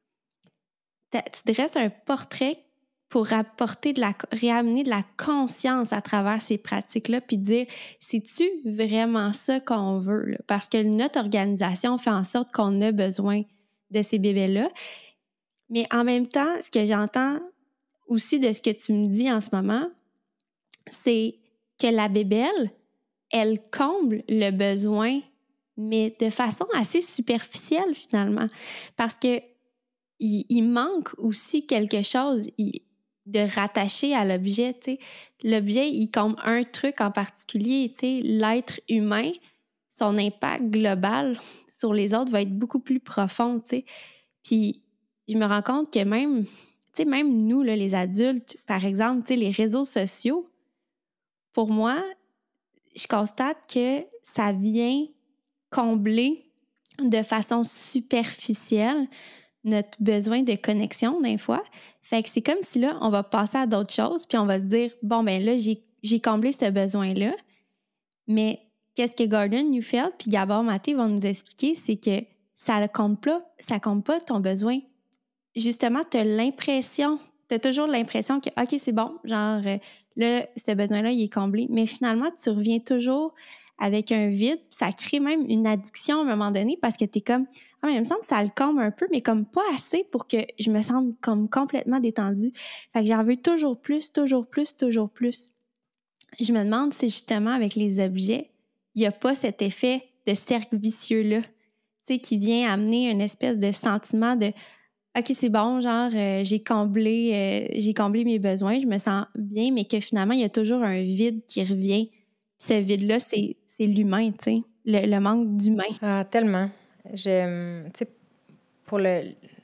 Tu dresses un portrait pour réamener de la conscience à travers ces pratiques-là, puis dire, c'est-tu vraiment ça qu'on veut? Là? Parce que notre organisation fait en sorte qu'on a besoin de ces bébés-là. Mais en même temps, ce que j'entends aussi de ce que tu me dis en ce moment, c'est que la bébelle, elle comble le besoin, mais de façon assez superficielle finalement. Parce que il manque aussi quelque chose de rattaché à l'objet. T'sais. L'objet, il comble un truc en particulier. T'sais. L'être humain, son impact global sur les autres va être beaucoup plus profond. T'sais. Puis je me rends compte que même nous, là, les adultes, par exemple, les réseaux sociaux, pour moi, je constate que ça vient combler de façon superficielle notre besoin de connexion d'un fois. Fait que c'est comme si là, on va passer à d'autres choses, puis on va se dire, bon, ben là, j'ai comblé ce besoin-là, mais qu'est-ce que Gordon Neufeld puis Gabor Maté vont nous expliquer, c'est que ça ne compte pas ton besoin. Justement, tu as toujours l'impression que, OK, c'est bon, genre, là, ce besoin-là, il est comblé. Mais finalement, tu reviens toujours avec un vide. Ça crée même une addiction à un moment donné parce que tu es comme, ah, mais il me semble que ça le comble un peu, mais comme pas assez pour que je me sente comme complètement détendue. Fait que j'en veux toujours plus, toujours plus, toujours plus. Je me demande si justement, avec les objets, il n'y a pas cet effet de cercle vicieux-là, tu sais, qui vient amener une espèce de sentiment de OK, c'est bon, genre, j'ai comblé mes besoins, je me sens bien, mais que finalement, il y a toujours un vide qui revient. Puis ce vide-là, c'est l'humain, tu sais, le manque d'humain. Ah, tellement. Tu sais, pour la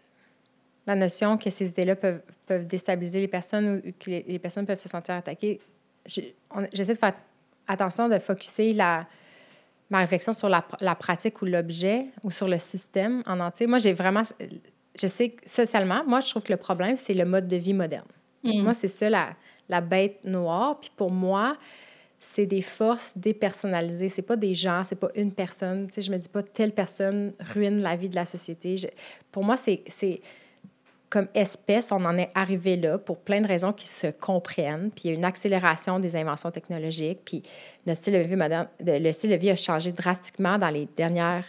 notion que ces idées-là peuvent déstabiliser les personnes ou que les personnes peuvent se sentir attaquées, j'essaie de faire attention de focusser ma réflexion sur la pratique ou l'objet ou sur le système en entier. Moi, je sais que socialement, moi, je trouve que le problème, c'est le mode de vie moderne. Moi, c'est ça la bête noire. Puis pour moi, c'est des forces dépersonnalisées. C'est pas des gens, c'est pas une personne. Tu sais, je me dis pas telle personne ruine la vie de la société. Pour moi, c'est comme espèce, on en est arrivé là pour plein de raisons qui se comprennent. Puis il y a une accélération des inventions technologiques. Puis notre style de vie moderne, le style de vie a changé drastiquement dans les dernières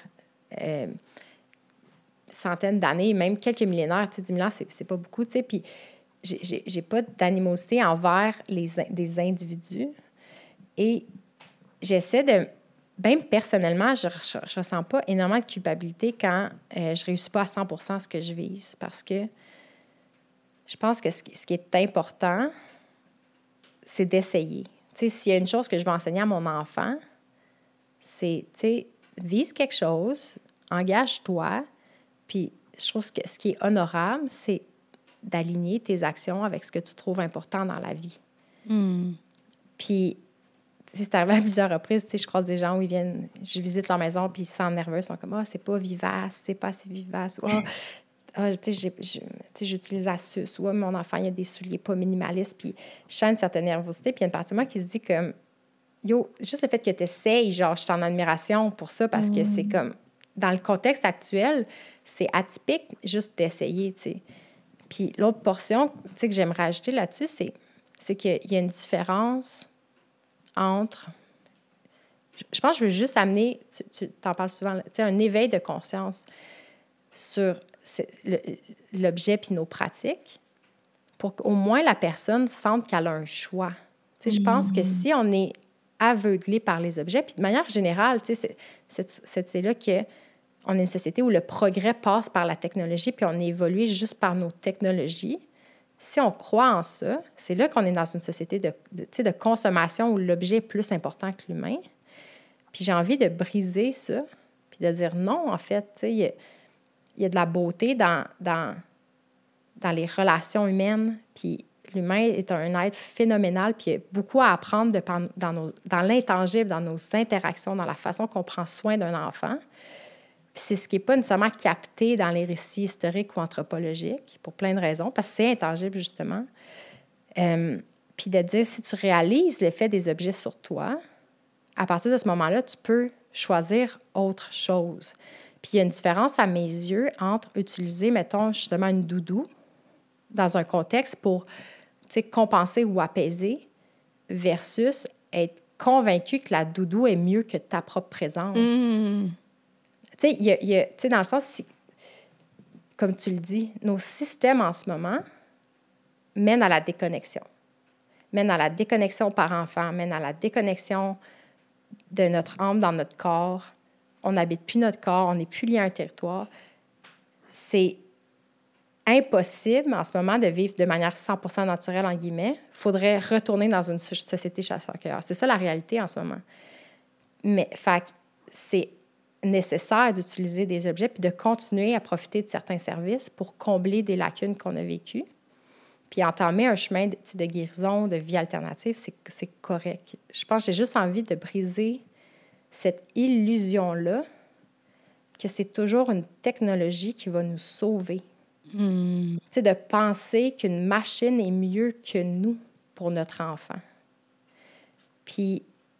centaines d'années, même quelques millénaires. Tu sais, 10 000 ans, c'est pas beaucoup, tu sais. Puis j'ai pas d'animosité envers des individus. Et j'essaie de... Même personnellement, je ressens pas énormément de culpabilité quand je réussis pas à 100% ce que je vise. Parce que je pense que ce qui est important, c'est d'essayer. Tu sais, s'il y a une chose que je veux enseigner à mon enfant, c'est, tu sais, vise quelque chose, engage-toi, puis je trouve que ce qui est honorable, c'est d'aligner tes actions avec ce que tu trouves important dans la vie. Puis, c'est arrivé à plusieurs reprises, tu sais, je croise des gens où ils viennent, je visite leur maison, puis ils se sentent nerveux, ils sont comme « Ah, c'est pas vivace, c'est pas assez vivace. » ou « Ah, tu sais, j'utilise Asus. » Ou « Mon enfant, il a des souliers pas minimalistes. » Puis je sens une certaine nervosité. Puis il y a une partie de moi qui se dit comme « Yo, juste le fait que tu essayes, genre, je suis en admiration pour ça parce que c'est comme... » Dans le contexte actuel, c'est atypique juste d'essayer, tu sais. Puis l'autre portion, tu sais, que j'aimerais ajouter là-dessus, c'est qu'il y a une différence entre... Je pense que je veux juste amener, tu t'en parles souvent, tu sais, un éveil de conscience sur l'objet puis nos pratiques pour qu'au moins la personne sente qu'elle a un choix. Tu sais, je pense que si on est aveuglé par les objets, puis de manière générale, tu sais, c'est là qu'on est une société où le progrès passe par la technologie puis on est évolué juste par nos technologies. Si on croit en ça, c'est là qu'on est dans une société de consommation où l'objet est plus important que l'humain. Puis j'ai envie de briser ça puis de dire non, en fait, tu sais, il y a de la beauté dans les relations humaines, puis l'humain est un être phénoménal, puis il y a beaucoup à apprendre dans l'intangible, dans nos interactions, dans la façon qu'on prend soin d'un enfant. Puis c'est ce qui n'est pas nécessairement capté dans les récits historiques ou anthropologiques, pour plein de raisons, parce que c'est intangible, justement. Puis de dire, si tu réalises l'effet des objets sur toi, à partir de ce moment-là, tu peux choisir autre chose. Puis il y a une différence à mes yeux entre utiliser, mettons, justement, une doudou dans un contexte pour, tu sais, compenser ou apaiser versus être convaincu que la doudou est mieux que ta propre présence. Tu sais, tu sais, dans le sens, comme tu le dis, nos systèmes en ce moment mènent à la déconnexion. Mènent à la déconnexion par enfant, mènent à la déconnexion de notre âme dans notre corps. On n'habite plus notre corps, on n'est plus lié à un territoire. C'est impossible en ce moment de vivre de manière 100% naturelle, en guillemets. Il faudrait retourner dans une société chasseur-cueilleur. C'est ça la réalité en ce moment. Mais c'est nécessaire d'utiliser des objets puis de continuer à profiter de certains services pour combler des lacunes qu'on a vécues. Puis entamer un chemin de guérison, de vie alternative, c'est correct. Je pense que j'ai juste envie de briser cette illusion-là que c'est toujours une technologie qui va nous sauver. Tu sais, de penser qu'une machine est mieux que nous pour notre enfant. Puis,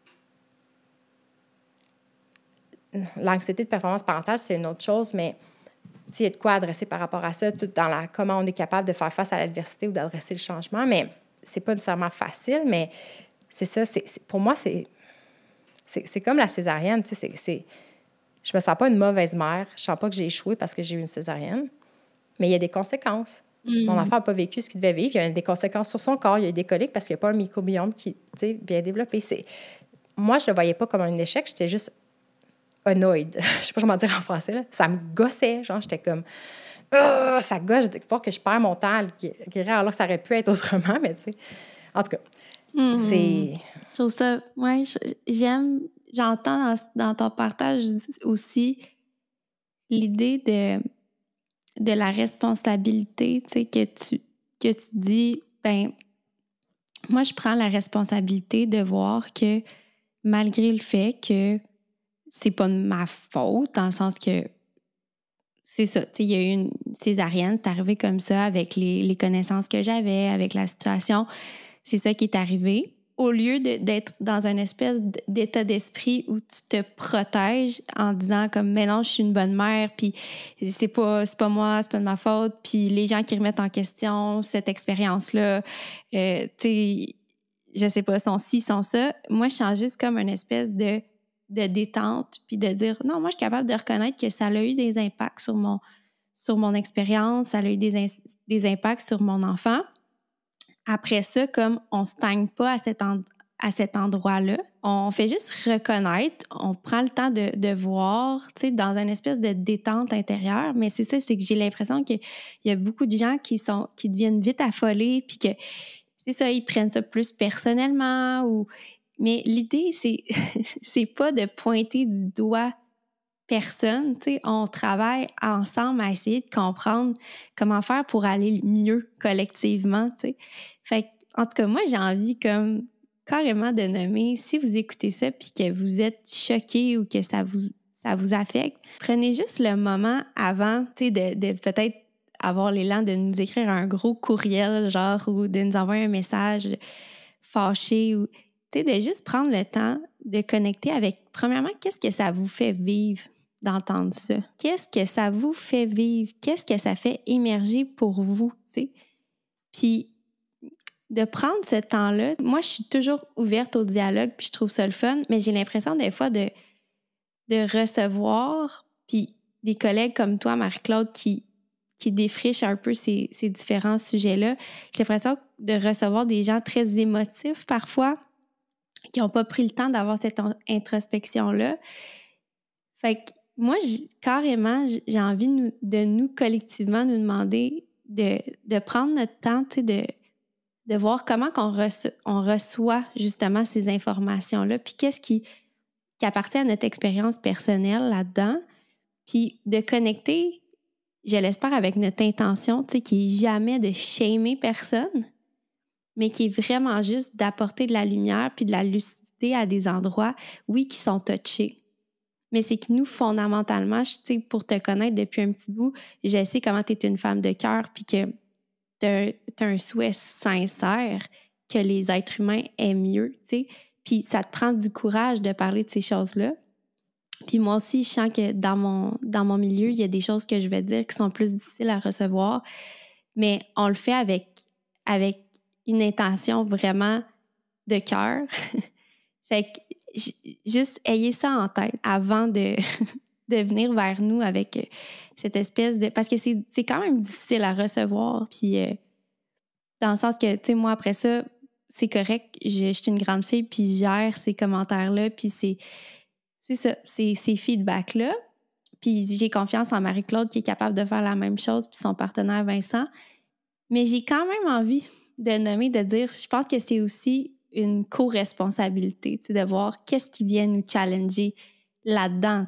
l'anxiété de performance parentale, c'est une autre chose, mais il y a de quoi adresser par rapport à ça, tout dans comment on est capable de faire face à l'adversité ou d'adresser le changement, mais c'est pas nécessairement facile, mais c'est ça, pour moi, c'est comme la césarienne, tu sais, je me sens pas une mauvaise mère, je sens pas que j'ai échoué parce que j'ai eu une césarienne, mais il y a des conséquences. Mon enfant n'a pas vécu ce qu'il devait vivre, il y a des conséquences sur son corps, il y a eu des coliques parce qu'il n'y a pas un microbiome qui, tu sais, bien développé. Moi, je le voyais pas comme un échec, j'étais juste annoyed. Je sais pas comment dire en français, là. Ça me gossait, genre, j'étais comme... ça gosse de voir que je perds mon temps à guérir alors que ça aurait pu être autrement, mais tu sais... En tout cas, c'est... Je trouve ça... Ouais, j'entends dans ton partage aussi l'idée de la responsabilité, tu sais, que tu dis, ben moi, je prends la responsabilité de voir que malgré le fait que c'est pas de ma faute, dans le sens que c'est ça, tu sais, il y a eu une césarienne, c'est arrivé comme ça avec les connaissances que j'avais, avec la situation. C'est ça qui est arrivé. au lieu d'être dans une espèce d'état d'esprit où tu te protèges en disant comme mais non, je suis une bonne mère, puis c'est pas moi, c'est pas de ma faute, puis les gens qui remettent en question cette expérience-là, tu sais, je sais pas, sont ci, sont ça. Moi, je sens juste comme une espèce de détente, puis de dire non, moi, je suis capable de reconnaître que ça a eu des impacts sur mon expérience, ça a eu des impacts sur mon enfant. Après ça, comme on ne stagne pas à cet endroit-là, on fait juste reconnaître, on prend le temps de voir, tu sais, dans une espèce de détente intérieure. Mais c'est ça, c'est que j'ai l'impression qu'il y a beaucoup de gens qui deviennent vite affolés, puis que, c'est ça, ils prennent ça plus personnellement. Mais l'idée, c'est pas de pointer du doigt personne, tu sais, on travaille ensemble à essayer de comprendre comment faire pour aller mieux collectivement, tu sais. Fait que, en tout cas, moi, j'ai envie comme carrément de nommer, si vous écoutez ça puis que vous êtes choqué ou que ça vous affecte, prenez juste le moment avant, tu sais, de peut-être avoir l'élan de nous écrire un gros courriel, genre, ou de nous envoyer un message fâché ou, tu sais, de juste prendre le temps de connecter avec, premièrement, qu'est-ce que ça vous fait vivre d'entendre ça? Qu'est-ce que ça vous fait vivre? Qu'est-ce que ça fait émerger pour vous, tu sais? Puis, de prendre ce temps-là, moi, je suis toujours ouverte au dialogue, puis je trouve ça le fun, mais j'ai l'impression des fois de recevoir, puis des collègues comme toi, Marie-Claude, qui défrichent un peu ces différents sujets-là. J'ai l'impression de recevoir des gens très émotifs parfois, qui n'ont pas pris le temps d'avoir cette introspection-là. Fait que moi, carrément, j'ai envie de nous collectivement nous demander de prendre notre temps, tu sais, de voir comment on reçoit justement ces informations-là, puis qu'est-ce qui appartient à notre expérience personnelle là-dedans, puis de connecter, je l'espère, avec notre intention, tu sais, qui n'est jamais de shamer personne, mais qui est vraiment juste d'apporter de la lumière puis de la lucidité à des endroits, oui, qui sont touchés. Mais c'est que nous, fondamentalement, tu sais, pour te connaître depuis un petit bout, je sais comment tu es une femme de cœur puis que tu as un souhait sincère que les êtres humains aient mieux, tu sais. Puis ça te prend du courage de parler de ces choses-là. Puis moi aussi, je sens que dans mon milieu, il y a des choses que je vais dire qui sont plus difficiles à recevoir, mais on le fait avec une intention vraiment de cœur. Fait que juste ayez ça en tête avant de venir vers nous avec cette espèce de... Parce que c'est quand même difficile à recevoir. Puis dans le sens que, tu sais, moi, après ça, c'est correct. Je suis une grande fille, puis je gère ces commentaires-là, puis c'est ça, ces feedbacks-là. Puis j'ai confiance en Marie-Claude qui est capable de faire la même chose, puis son partenaire Vincent. Mais j'ai quand même envie de nommer, de dire, je pense que c'est aussi une co-responsabilité, tu sais, de voir qu'est-ce qui vient nous challenger là-dedans.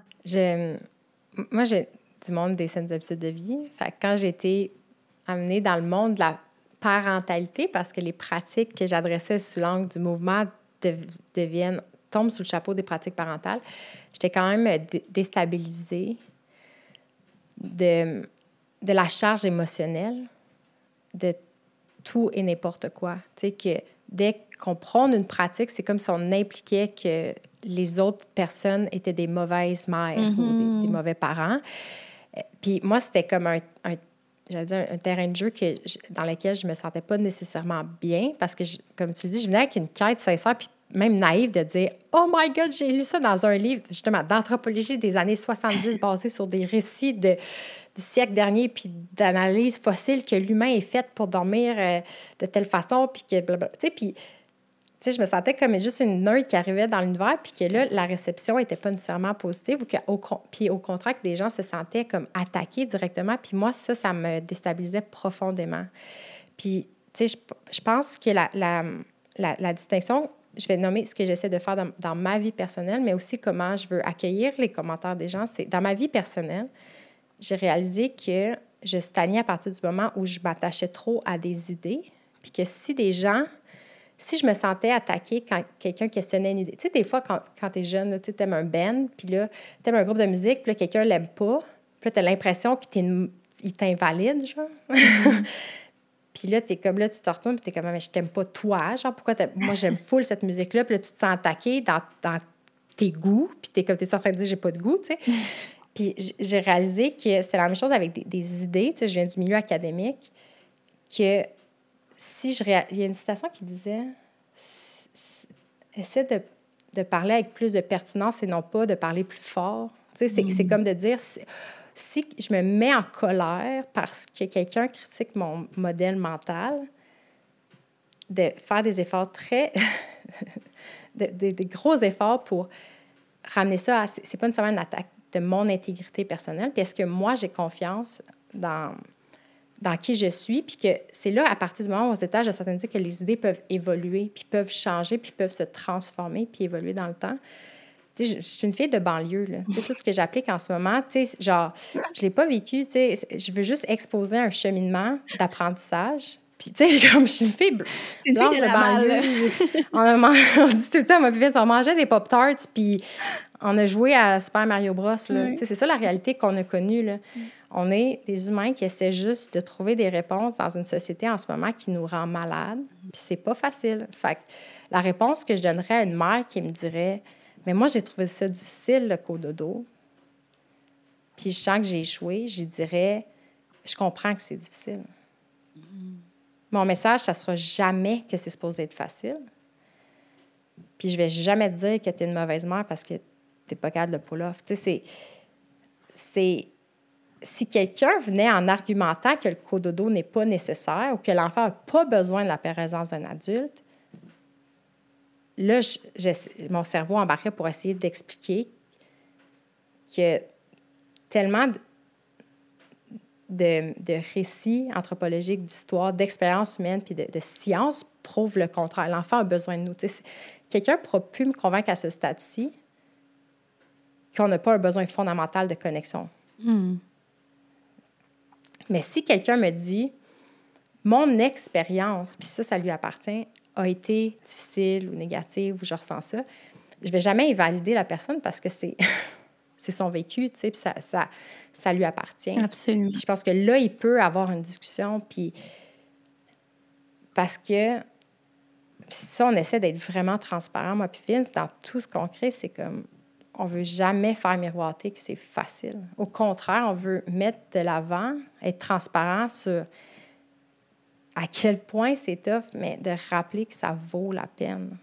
Moi, j'ai du monde des saines habitudes de vie. Fait que quand j'ai été amenée dans le monde de la parentalité, parce que les pratiques que j'adressais sous l'angle du mouvement tombent sous le chapeau des pratiques parentales, j'étais quand même déstabilisée de la charge émotionnelle de tout et n'importe quoi. Tu sais, que dès qu'on prône une pratique, c'est comme si on impliquait que les autres personnes étaient des mauvaises mères ou des mauvais parents. Puis moi, c'était comme un terrain de jeu dans lequel je me sentais pas nécessairement bien parce que, comme tu le dis, je venais avec une quête sincère puis même naïve de dire « Oh my God, j'ai lu ça dans un livre justement d'anthropologie des années 70 basé sur des récits du siècle dernier puis d'analyse fossile que l'humain est fait pour dormir de telle façon puis que blablabla. » Tu sais, puis je me sentais comme juste une nerd qui arrivait dans l'univers puis que là, la réception n'était pas nécessairement positive puis au contraire que des gens se sentaient comme attaqués directement. Puis moi, ça me déstabilisait profondément. Puis, tu sais, je pense que la distinction, je vais nommer ce que j'essaie de faire dans ma vie personnelle, mais aussi comment je veux accueillir les commentaires des gens. C'est dans ma vie personnelle, j'ai réalisé que je stagnais à partir du moment où je m'attachais trop à des idées puis que si je me sentais attaquée quand quelqu'un questionnait une idée. Tu sais, des fois, quand tu es jeune, tu aimes un band, puis là, tu aimes un groupe de musique, puis là, quelqu'un l'aime pas, puis là, tu as l'impression qu'il t'invalide, genre. Puis là, t'es comme là, tu te retournes, puis t'es comme, mais je t'aime pas toi, genre, pourquoi moi, j'aime full cette musique-là, puis là, tu te sens attaqué dans tes goûts, puis t'es comme, t'es en train de dire, j'ai pas de goût, tu sais. Puis j'ai réalisé que c'était la même chose avec des idées, tu sais, je viens du milieu académique, que si il y a une citation qui disait, essaie de parler avec plus de pertinence et non pas de parler plus fort. Tu sais, c'est comme de dire, si je me mets en colère parce que quelqu'un critique mon modèle mental, de faire des efforts des gros efforts pour ramener ça à... C'est pas nécessairement une attaque de mon intégrité personnelle, puis est-ce que moi, j'ai confiance dans qui je suis, puis que c'est là, à partir du moment où aux étages de certaines que les idées peuvent évoluer, puis peuvent changer, puis peuvent se transformer, puis évoluer dans le temps. Tu sais, je suis une fille de banlieue, là. Tu sais, tout ce que j'applique en ce moment, tu sais, genre, je l'ai pas vécu, tu sais, je veux juste exposer un cheminement d'apprentissage. Puis, tu sais, comme je suis une fille blanche de banlieue, on dit tout le temps, on mangeait des Pop-Tarts, puis on a joué à Super Mario Bros. Là. Tu sais, c'est ça la réalité qu'on a connue, là. On est des humains qui essaient juste de trouver des réponses dans une société en ce moment qui nous rend malades. Puis c'est pas facile. Fait que la réponse que je donnerais à une mère qui me dirait « Mais moi, j'ai trouvé ça difficile, le cododo. Puis je sens que j'ai échoué. » Je dirais « Je comprends que c'est difficile. Mon message, ça sera jamais que c'est supposé être facile. Puis je vais jamais te dire que tu es une mauvaise mère parce que tu n'es pas capable de pull-off. » Tu sais, c'est... Si quelqu'un venait en argumentant que le cododo n'est pas nécessaire ou que l'enfant n'a pas besoin de la présence d'un adulte, là, mon cerveau embarquait pour essayer d'expliquer que tellement de récits anthropologiques, d'histoires, d'expériences humaines puis de sciences prouvent le contraire. L'enfant a besoin de nous. Quelqu'un ne pourra plus me convaincre à ce stade-ci qu'on n'a pas un besoin fondamental de connexion. Mais si quelqu'un me dit « Mon expérience, puis ça lui appartient, a été difficile ou négative, ou je ressens ça », je ne vais jamais invalider la personne parce que c'est son vécu, tu sais, puis ça lui appartient. Absolument. Puis je pense que là, il peut avoir une discussion, puis parce que si on essaie d'être vraiment transparent, moi puis Vince, dans tout ce qu'on crée, c'est comme on veut jamais faire miroiter que c'est facile. Au contraire, on veut mettre de l'avant, être transparent sur à quel point c'est tough, mais de rappeler que ça vaut la peine.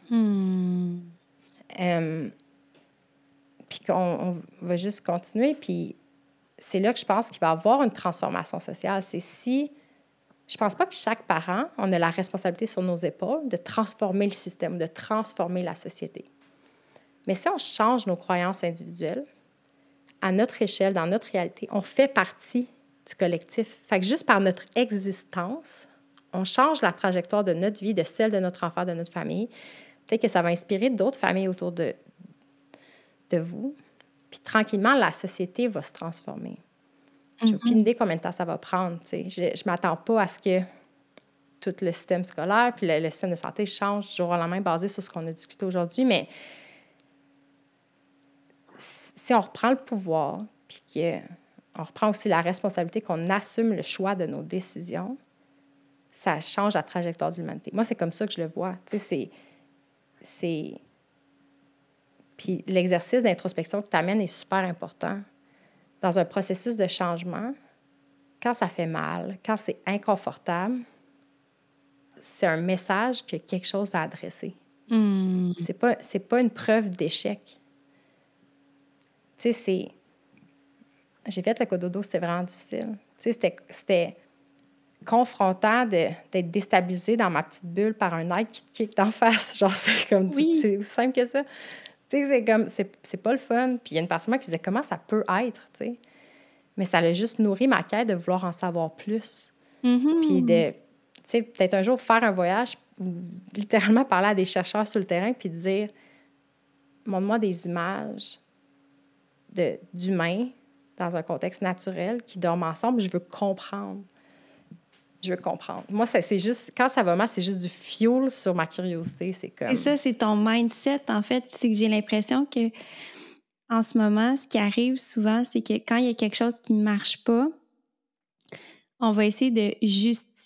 Puis qu'on va juste continuer. Puis c'est là que je pense qu'il va y avoir une transformation sociale. C'est si... Je pense pas que chaque parent, on a la responsabilité sur nos épaules de transformer le système, de transformer la société. Mais si on change nos croyances individuelles, à notre échelle, dans notre réalité, on fait partie du collectif. Fait que juste par notre existence, on change la trajectoire de notre vie, de celle de notre enfant, de notre famille. Peut-être que ça va inspirer d'autres familles autour de vous. Puis tranquillement, la société va se transformer. J'ai aucune idée combien de temps ça va prendre. Tu sais. Je ne m'attends pas à ce que tout le système scolaire puis le système de santé change du jour au lendemain basé sur ce qu'on a discuté aujourd'hui, mais si on reprend le pouvoir puis qu'on reprend aussi la responsabilité, qu'on assume le choix de nos décisions, ça change la trajectoire de l'humanité. Moi, c'est comme ça que je le vois. Tu sais, Puis l'exercice d'introspection que tu amènes est super important. Dans un processus de changement, quand ça fait mal, quand c'est inconfortable, c'est un message qu'il y a quelque chose à adresser. C'est pas une preuve d'échec. Tu sais, j'ai fait le cododo, c'était vraiment difficile. Tu sais, c'était confrontant d'être déstabilisée dans ma petite bulle par un être qui te kick d'en face. Genre, c'est comme... Oui. C'est aussi simple que ça. Tu sais, c'est comme... C'est pas le fun. Puis il y a une partie de moi qui disait comment ça peut être, tu sais. Mais ça a juste nourri ma quête de vouloir en savoir plus. Puis de... Tu sais, peut-être un jour faire un voyage ou littéralement parler à des chercheurs sur le terrain puis dire « Montre-moi des images d'humains dans un contexte naturel qui dorment ensemble. Je veux comprendre. Je veux comprendre. » Moi, c'est juste... Quand ça va mal, c'est juste du fuel sur ma curiosité. C'est comme... C'est ça, c'est ton mindset, en fait. C'est que j'ai l'impression que en ce moment, ce qui arrive souvent, c'est que quand il y a quelque chose qui ne marche pas, on va essayer de justifier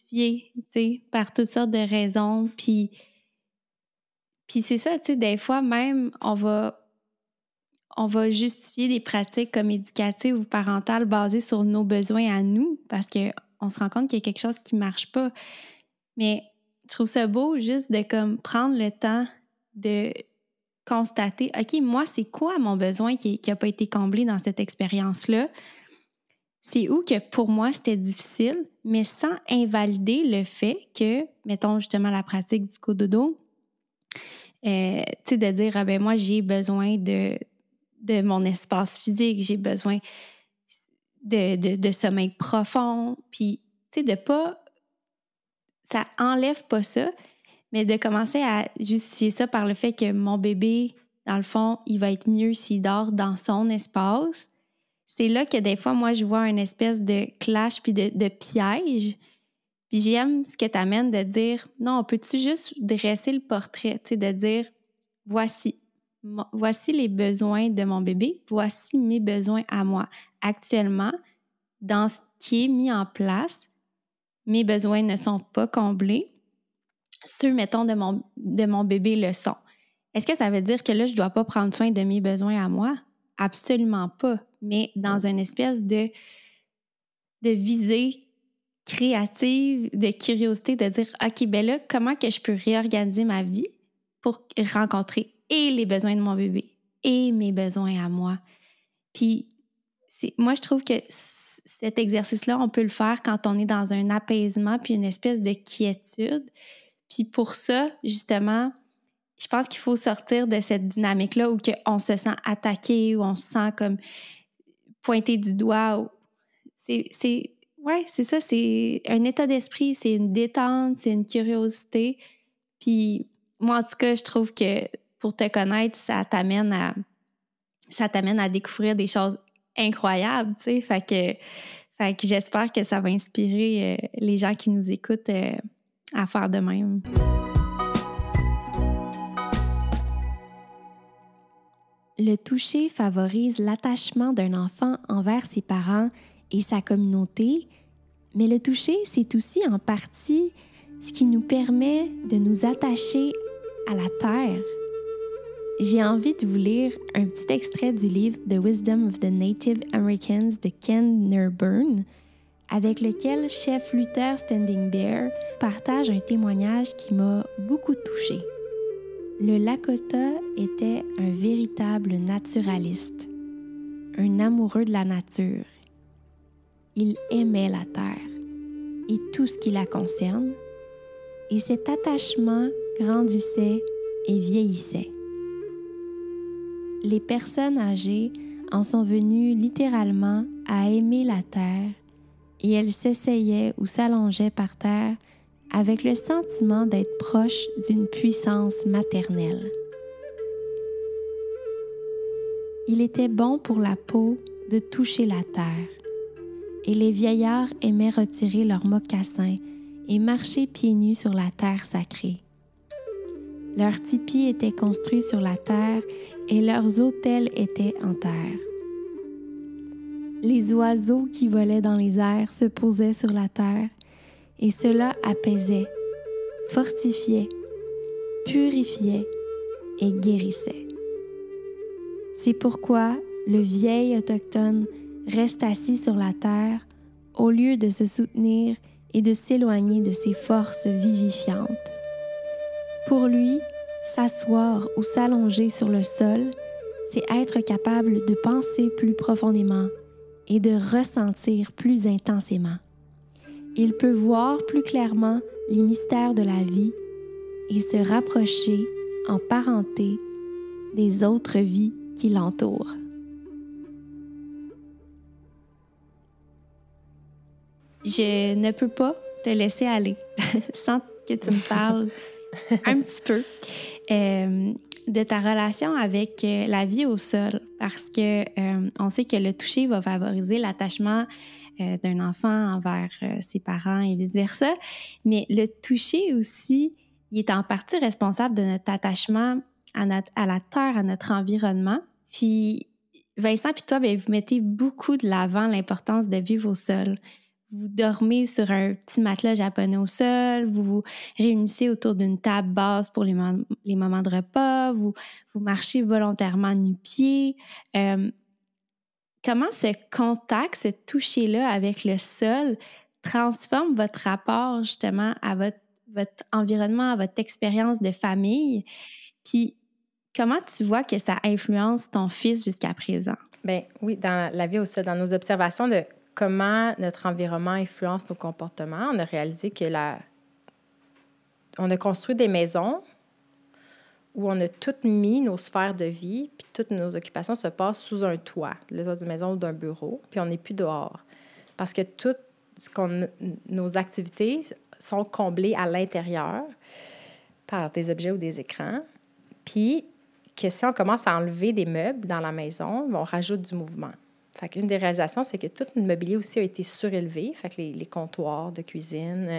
justifier, tu sais, par toutes sortes de raisons. Puis c'est ça, tu sais, des fois même, on va justifier des pratiques comme éducatives ou parentales basées sur nos besoins à nous parce qu'on se rend compte qu'il y a quelque chose qui ne marche pas. Mais je trouve ça beau juste de comme prendre le temps de constater, OK, moi, c'est quoi mon besoin qui n'a pas été comblé dans cette expérience-là? C'est où que pour moi, c'était difficile, mais sans invalider le fait que, mettons justement la pratique du cododo, tu sais, de dire, ah ben moi, j'ai besoin de mon espace physique, j'ai besoin de sommeil profond, puis, tu sais, de pas... Ça enlève pas ça, mais de commencer à justifier ça par le fait que mon bébé, dans le fond, il va être mieux s'il dort dans son espace. C'est là que des fois, moi, je vois une espèce de clash puis de piège. Puis j'aime ce que tu amènes de dire, non, peux-tu juste dresser le portrait, tu sais, de dire, voici les besoins de mon bébé, voici mes besoins à moi. Actuellement, dans ce qui est mis en place, mes besoins ne sont pas comblés. Ceux, mettons, de mon bébé le sont. Est-ce que ça veut dire que là, je ne dois pas prendre soin de mes besoins à moi? Absolument pas. Mais dans une espèce de visée créative, de curiosité, de dire, OK, ben là, comment que je peux réorganiser ma vie pour rencontrer et les besoins de mon bébé et mes besoins à moi? Puis, moi, je trouve que cet exercice-là, on peut le faire quand on est dans un apaisement puis une espèce de quiétude. Puis pour ça, justement, je pense qu'il faut sortir de cette dynamique-là où on se sent attaqué, où on se sent comme pointé du doigt. Ouais, c'est ça, c'est un état d'esprit, c'est une détente, c'est une curiosité. Puis moi, en tout cas, je trouve que pour te connaître, ça t'amène à découvrir des choses incroyables, tu sais. Fait que j'espère que ça va inspirer les gens qui nous écoutent à faire de même. Le toucher favorise l'attachement d'un enfant envers ses parents et sa communauté, mais le toucher, c'est aussi en partie ce qui nous permet de nous attacher à la terre. J'ai envie de vous lire un petit extrait du livre The Wisdom of the Native Americans de Ken Nerburn, avec lequel Chef Luther Standing Bear partage un témoignage qui m'a beaucoup touchée. Le Lakota était un véritable naturaliste, un amoureux de la nature. Il aimait la terre et tout ce qui la concerne, et cet attachement grandissait et vieillissait. Les personnes âgées en sont venues littéralement à aimer la terre et elles s'essayaient ou s'allongeaient par terre avec le sentiment d'être proches d'une puissance maternelle. Il était bon pour la peau de toucher la terre, et les vieillards aimaient retirer leurs mocassins et marcher pieds nus sur la terre sacrée. Leurs tipis étaient construits sur la terre et leurs autels étaient en terre. Les oiseaux qui volaient dans les airs se posaient sur la terre et cela apaisait, fortifiait, purifiait et guérissait. C'est pourquoi le vieil autochtone reste assis sur la terre au lieu de se soutenir et de s'éloigner de ses forces vivifiantes. Pour lui, s'asseoir ou s'allonger sur le sol, c'est être capable de penser plus profondément et de ressentir plus intensément. Il peut voir plus clairement les mystères de la vie et se rapprocher en parenté des autres vies qui l'entourent. Je ne peux pas te laisser aller sans que tu me parles un petit peu de ta relation avec la vie au sol, parce que on sait que le toucher va favoriser l'attachement d'un enfant envers ses parents et vice-versa, mais le toucher aussi, il est en partie responsable de notre attachement à la terre, à notre environnement. Puis Vincent puis toi, bien, vous mettez beaucoup de l'avant l'importance de vivre au sol vous dormez sur un petit matelas japonais au sol, vous vous réunissez autour d'une table basse pour les moments de repas, vous marchez volontairement nu-pieds. Comment ce contact, ce toucher-là avec le sol transforme votre rapport justement à votre environnement, à votre expérience de famille? Puis comment tu vois que ça influence ton fils jusqu'à présent? Bien, oui, dans la vie au sol, dans nos observations de comment notre environnement influence nos comportements, on a réalisé que on a construit des maisons où on a toutes mis nos sphères de vie, puis toutes nos occupations se passent sous un toit, le toit d'une maison ou d'un bureau, puis on n'est plus dehors. Parce que toutes nos activités sont comblées à l'intérieur par des objets ou des écrans. Puis que si on commence à enlever des meubles dans la maison, on rajoute du mouvement. Fait qu'une des réalisations, c'est que tout le mobilier aussi a été surélevé, fait que les comptoirs de cuisine.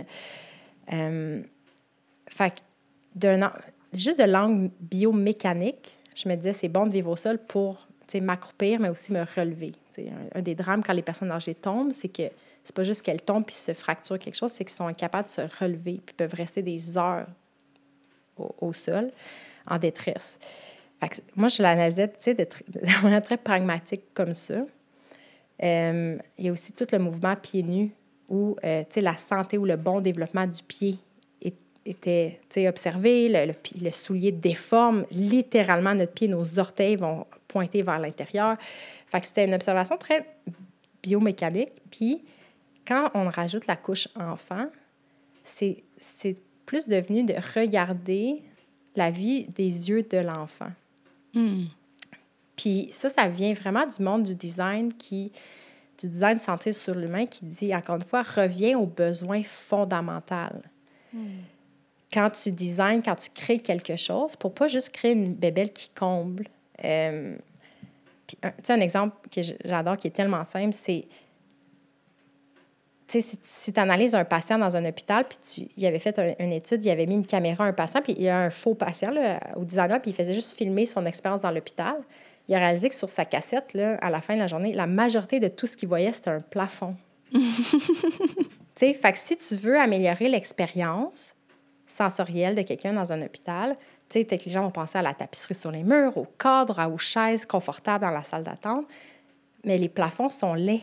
Fait que juste de l'angle biomécanique, je me disais, c'est bon de vivre au sol pour m'accroupir, mais aussi me relever. Un des drames quand les personnes âgées tombent, c'est que c'est pas juste qu'elles tombent puis se fracturent quelque chose, c'est qu'ils sont incapables de se relever puis peuvent rester des heures au sol en détresse. Fait que moi, je l'analysais de manière très pragmatique comme ça. Il y a aussi tout le mouvement pieds nus où la santé ou le bon développement du pied était observé. Le soulier déforme littéralement notre pied. Nos orteils vont pointer vers l'intérieur. Fait que c'était une observation très biomécanique. Puis, quand on rajoute la couche enfant, c'est plus devenu de regarder la vie des yeux de l'enfant. Puis ça vient vraiment du monde du design du design centré sur l'humain qui dit, encore une fois, reviens aux besoins fondamentaux. Quand tu designs, quand tu crées quelque chose, pour pas juste créer une bébelle qui comble. Puis, un exemple que j'adore, qui est tellement simple, c'est, si tu analyses un patient dans un hôpital, puis il avait fait une étude, il avait mis une caméra à un patient, puis il y a un faux patient là, au designer, puis il faisait juste filmer son expérience dans l'hôpital. Il a réalisé que sur sa cassette, là, à la fin de la journée, la majorité de tout ce qu'il voyait, c'était un plafond. Fait que si tu veux améliorer l'expérience sensorielle de quelqu'un dans un hôpital, peut-être que les gens vont penser à la tapisserie sur les murs, au cadre, aux chaises confortables dans la salle d'attente, mais les plafonds sont laids.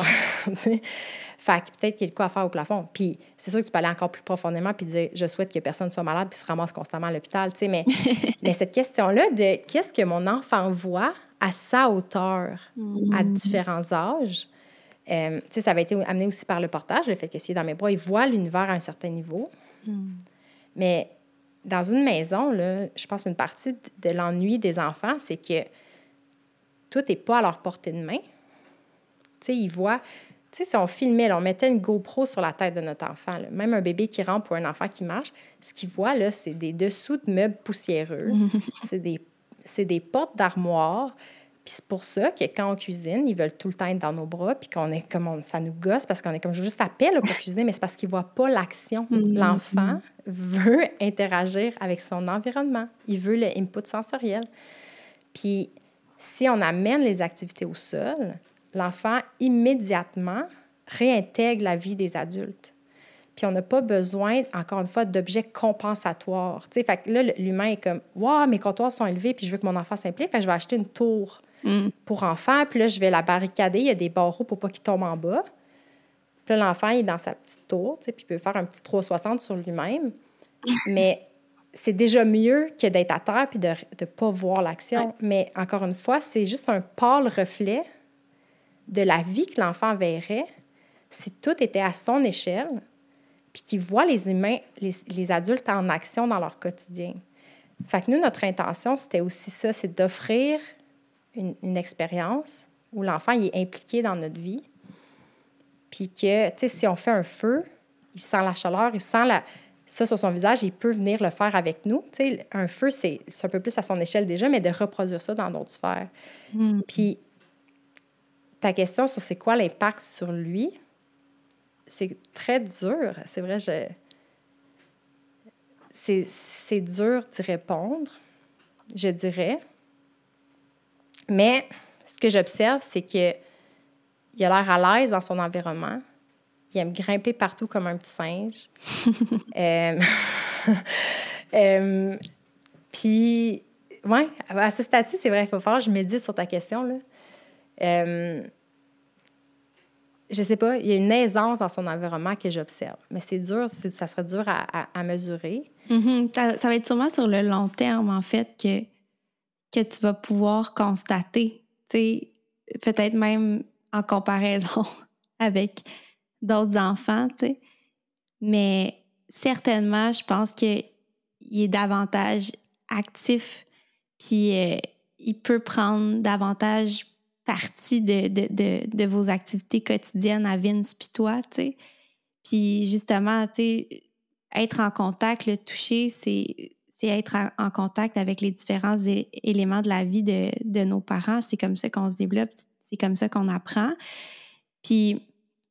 Fait que peut-être qu'il y a de quoi à faire au plafond. Puis c'est sûr que tu peux aller encore plus profondément puis dire « je souhaite que personne soit malade puis se ramasse constamment à l'hôpital », mais cette question-là de qu'est-ce que mon enfant voit à sa hauteur à différents âges, ça avait été amené aussi par le portage, le fait que s'il est dans mes bras, il voit l'univers à un certain niveau. Mais dans une maison, là, je pense qu'une partie de l'ennui des enfants, c'est que tout n'est pas à leur portée de main. Ils voient... si on filmait, là, on mettait une GoPro sur la tête de notre enfant, là, même un bébé qui rampe ou un enfant qui marche, ce qu'il voit, là, c'est des dessous de meubles poussiéreux, c'est des portes d'armoire. Puis c'est pour ça que quand on cuisine, ils veulent tout le temps être dans nos bras, puis qu'on est comme ça nous gosse parce qu'on est comme juste à paix là, pour cuisiner, mais c'est parce qu'ils ne voient pas l'action. L'enfant veut interagir avec son environnement. Il veut le input sensoriel. Puis si on amène les activités au sol, l'enfant, immédiatement, réintègre la vie des adultes. Puis on n'a pas besoin, encore une fois, d'objets compensatoires. Fait que là, l'humain est comme « Wow, mes comptoirs sont élevés, puis je veux que mon enfant s'implique, fait que je vais acheter une tour pour enfant, puis là, je vais la barricader, il y a des barreaux pour pas qu'il tombe en bas. » Puis là, l'enfant, il est dans sa petite tour, puis il peut faire un petit 360 sur lui-même. Mais c'est déjà mieux que d'être à terre puis de ne pas voir l'action. Ouais. Mais encore une fois, c'est juste un pâle reflet de la vie que l'enfant verrait si tout était à son échelle puis qu'il voit les humains, les adultes en action dans leur quotidien. Fait que nous, notre intention, c'était aussi ça, c'est d'offrir une expérience où l'enfant il est impliqué dans notre vie puis que, tu sais, si on fait un feu, il sent la chaleur, il sent ça sur son visage, il peut venir le faire avec nous. Tu sais, un feu, c'est un peu plus à son échelle déjà, mais de reproduire ça dans d'autres sphères. Puis, ta question sur c'est quoi l'impact sur lui, c'est très dur. C'est vrai, c'est dur d'y répondre, je dirais. Mais ce que j'observe, c'est qu'il a l'air à l'aise dans son environnement. Il aime grimper partout comme un petit singe. Euh, Puis, ouais, à ce stade-ci, c'est vrai, il va falloir que je médite sur ta question, là. Je sais pas, il y a une aisance dans son environnement que j'observe. Mais c'est dur, ça serait dur à mesurer. Ça va être sûrement sur le long terme, en fait, que tu vas pouvoir constater. Tu sais, peut-être même en comparaison avec d'autres enfants, tu sais. Mais certainement, je pense qu'il est davantage actif, puis il peut prendre davantage partie de vos activités quotidiennes à Vince puis toi, tu sais. Puis justement, tu sais, être en contact, le toucher, c'est être en contact avec les différents éléments de la vie de nos parents. C'est comme ça qu'on se développe, c'est comme ça qu'on apprend. Puis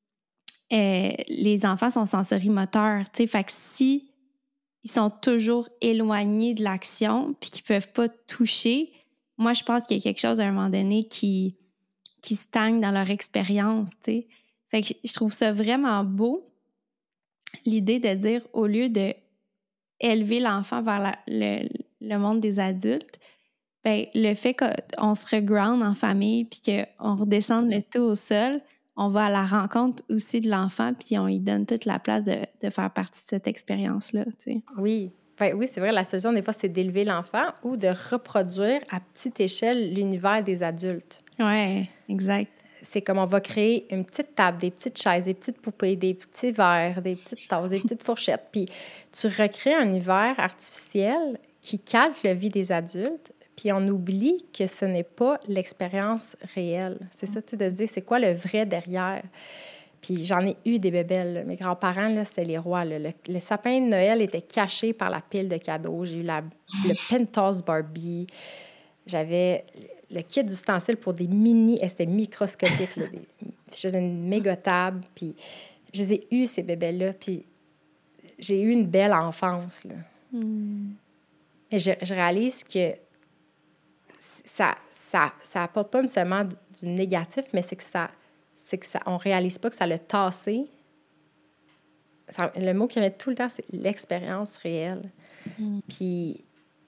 les enfants sont sensorimoteurs, tu sais, fait que si ils sont toujours éloignés de l'action puis qu'ils peuvent pas toucher, moi, je pense qu'il y a quelque chose à un moment donné qui stagne dans leur expérience, tu sais. Fait que je trouve ça vraiment beau, l'idée de dire, au lieu de élever l'enfant vers le monde des adultes, ben, le fait qu'on se reground en famille puis qu'on redescende le tout au sol, on va à la rencontre aussi de l'enfant puis on lui donne toute la place de faire partie de cette expérience-là, tu sais. Oui. Ben, oui, c'est vrai, la solution, des fois, c'est d'élever l'enfant ou de reproduire à petite échelle l'univers des adultes. Ouais, exact. C'est comme on va créer une petite table, des petites chaises, des petites poupées, des petits verres, des petites tasses, des petites fourchettes. Puis tu recrées un univers artificiel qui calque la vie des adultes, puis on oublie que ce n'est pas l'expérience réelle. C'est ça, tu sais, de se dire, c'est quoi le vrai derrière? Puis j'en ai eu des bébelles, là. Mes grands-parents, là, c'était les rois, là. Le sapin de Noël était caché par la pile de cadeaux. J'ai eu le Penthouse Barbie. J'avais le kit d'ustensiles pour des mini... C'était microscopique, là. Je faisais une méga table, puis je les ai eus, ces bébés-là, puis j'ai eu une belle enfance, là. Et je réalise que ça apporte pas nécessairement du négatif, mais c'est que on réalise pas que ça l'a tassé. Le mot qui revient tout le temps, c'est l'expérience réelle. Puis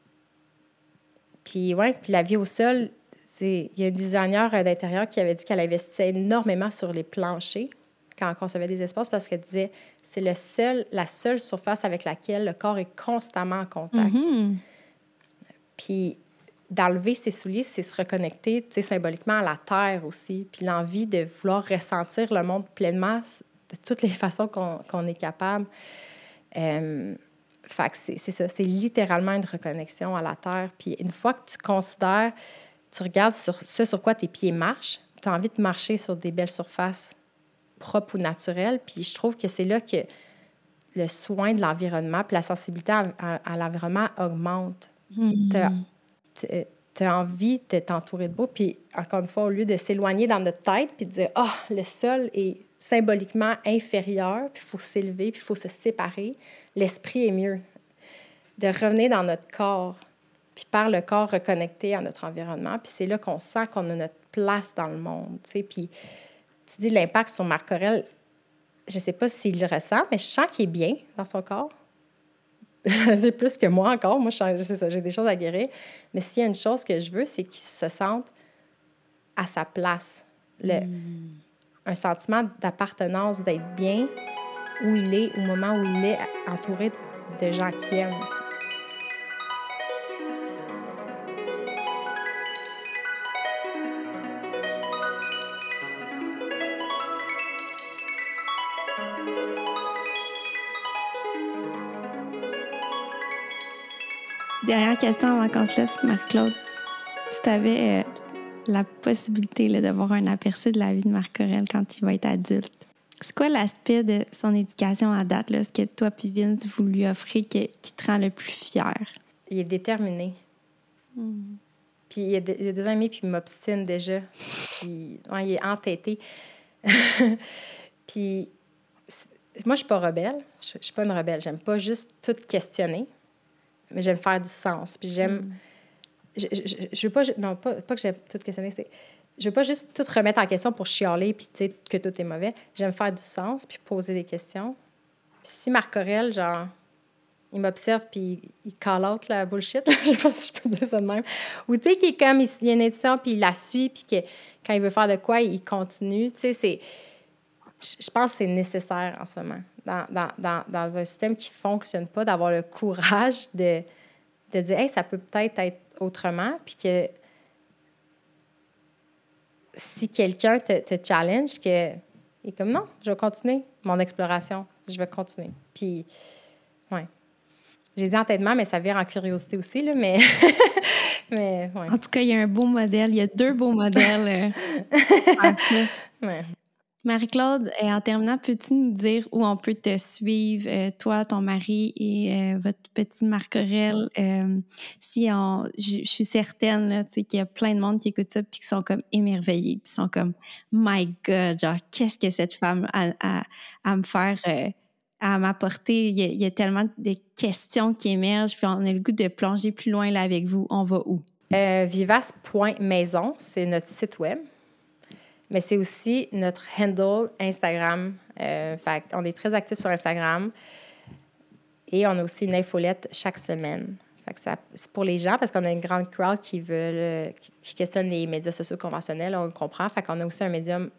la vie au sol, il y a une designer d'intérieur qui avait dit qu'elle investissait énormément sur les planchers quand on concevait des espaces parce qu'elle disait c'est la seule surface avec laquelle le corps est constamment en contact. Puis d'enlever ses souliers, c'est se reconnecter, tu sais, symboliquement à la terre aussi, puis l'envie de vouloir ressentir le monde pleinement de toutes les façons qu'on est capable. Fait que c'est ça, c'est littéralement une reconnexion à la terre. Puis une fois que tu considères, tu regardes sur quoi tes pieds marchent, tu as envie de marcher sur des belles surfaces propres ou naturelles. Puis je trouve que c'est là que le soin de l'environnement puis la sensibilité à l'environnement augmente. Tu as envie de t'entourer de beau. Puis, encore une fois, au lieu de s'éloigner dans notre tête puis de dire « Ah, le sol est symboliquement inférieur, puis il faut s'élever, puis il faut se séparer », l'esprit est mieux. De revenir dans notre corps, puis par le corps reconnecter à notre environnement. Puis c'est là qu'on sent qu'on a notre place dans le monde. Tu sais. Puis tu dis l'impact sur Marc Aurèle, je ne sais pas s'il le ressent, mais je sens qu'il est bien dans son corps. C'est plus que moi encore. Moi, c'est ça, j'ai des choses à guérir. Mais s'il y a une chose que je veux, c'est qu'il se sente à sa place. Un sentiment d'appartenance, d'être bien où il est, au moment où il est entouré de gens qui aiment. Dernière question avant qu'on se laisse, Marc-Claude. Si tu avais la possibilité là, d'avoir un aperçu de la vie de Marc Aurèle quand il va être adulte, c'est quoi l'aspect de son éducation à date, là, ce que toi puis Vince, vous lui offrez qui te rend le plus fier? Il est déterminé. Puis il y a 2 ans et demi, puis il m'obstine déjà. Puis ouais, il est entêté. Puis moi, je suis pas rebelle. Je suis pas une rebelle. J'aime pas juste tout questionner, mais j'aime faire du sens. Puis j'aime... Je veux pas... Non, pas que j'aime tout questionner, c'est... je veux pas juste tout remettre en question pour chialer puis tu sais que tout est mauvais. J'aime faire du sens puis poser des questions. Puis si Marc Aurèle, genre, il m'observe puis il call out la bullshit, là, je sais pas si je peux dire ça de même. Ou tu sais, qu'il est comme, il y a une intuition puis il la suit puis que quand il veut faire de quoi, il continue. Tu sais, c'est... Je pense que c'est nécessaire en ce moment, dans un système qui ne fonctionne pas, d'avoir le courage de dire « Hey, ça peut peut-être être autrement », puis que si quelqu'un te challenge, que il est comme « Non, je vais continuer mon exploration, je vais continuer ». Puis, ouais. J'ai dit entêtement, mais ça vire en curiosité aussi, là, mais... mais ouais. En tout cas, il y a un beau modèle, il y a 2 beaux modèles. Ouais. Marie-Claude, en terminant, peux-tu nous dire où on peut te suivre, toi, ton mari et votre petit Marc Aurèle? Je suis certaine là, qu'il y a plein de monde qui écoute ça puis qui sont comme émerveillés, puis sont comme « My God, genre, qu'est-ce que cette femme a à me faire, à m'apporter? » Il y a tellement de questions qui émergent, puis on a le goût de plonger plus loin là avec vous. On va où? Vivace.maison, c'est notre site web. Mais c'est aussi notre handle Instagram. Fait on est très actifs sur Instagram. Et on a aussi une infolette chaque semaine. Fait que c'est pour les gens, parce qu'on a une grande crowd qui questionne les médias sociaux conventionnels, on le comprend. Fait qu'on a aussi un médium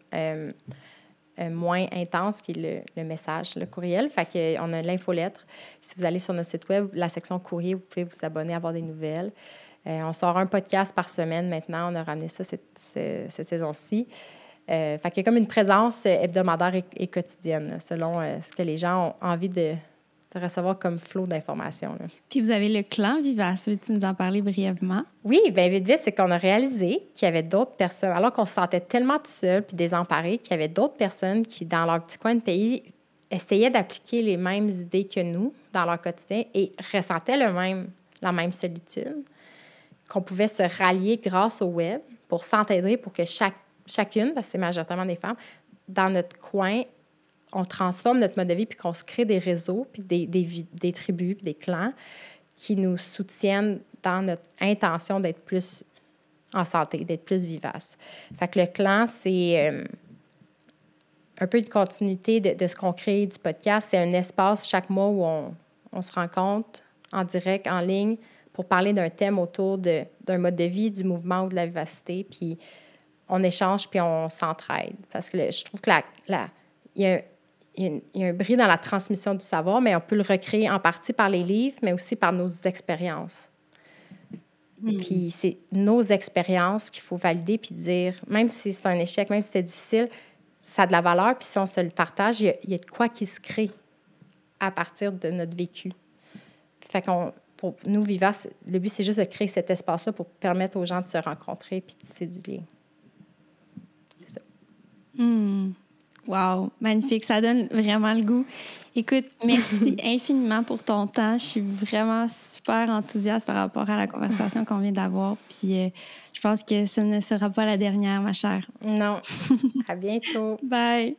moins intense qui est le message, le courriel. Fait qu'on a l'infolettre. Si vous allez sur notre site web, la section courrier, vous pouvez vous abonner, avoir des nouvelles. On sort un podcast par semaine maintenant. On a ramené ça cette saison-ci. Fait qu'il y a comme une présence hebdomadaire et quotidienne, là, selon ce que les gens ont envie de recevoir comme flot d'informations. Là. Puis vous avez le clan Vivace. Veux-tu nous en parler brièvement? Oui, bien vite, c'est qu'on a réalisé qu'il y avait d'autres personnes, alors qu'on se sentait tellement tout seul puis désemparés, qu'il y avait d'autres personnes qui, dans leur petit coin de pays, essayaient d'appliquer les mêmes idées que nous dans leur quotidien et ressentaient la même solitude, qu'on pouvait se rallier grâce au web pour s'entraider pour que chacune, parce que c'est majoritairement des femmes, dans notre coin, on transforme notre mode de vie puis qu'on se crée des réseaux, puis des tribus, puis des clans qui nous soutiennent dans notre intention d'être plus en santé, d'être plus vivace. Fait que le clan, c'est un peu une continuité de ce qu'on crée du podcast. C'est un espace chaque mois où on se rencontre en direct, en ligne, pour parler d'un thème autour d'un mode de vie, du mouvement ou de la vivacité, puis on échange puis on s'entraide. Parce que je trouve que il y a un bris dans la transmission du savoir, mais on peut le recréer en partie par les livres, mais aussi par nos expériences. Puis c'est nos expériences qu'il faut valider puis dire, même si c'est un échec, même si c'est difficile, ça a de la valeur, puis si on se le partage, il y a de quoi qui se crée à partir de notre vécu. Fait pour nous, Vivace, le but, c'est juste de créer cet espace-là pour permettre aux gens de se rencontrer puis de tisser du lien. C'est ça. Wow, magnifique. Ça donne vraiment le goût. Écoute, merci infiniment pour ton temps. Je suis vraiment super enthousiaste par rapport à la conversation qu'on vient d'avoir. Puis je pense que ce ne sera pas la dernière, ma chère. Non. À bientôt. Bye.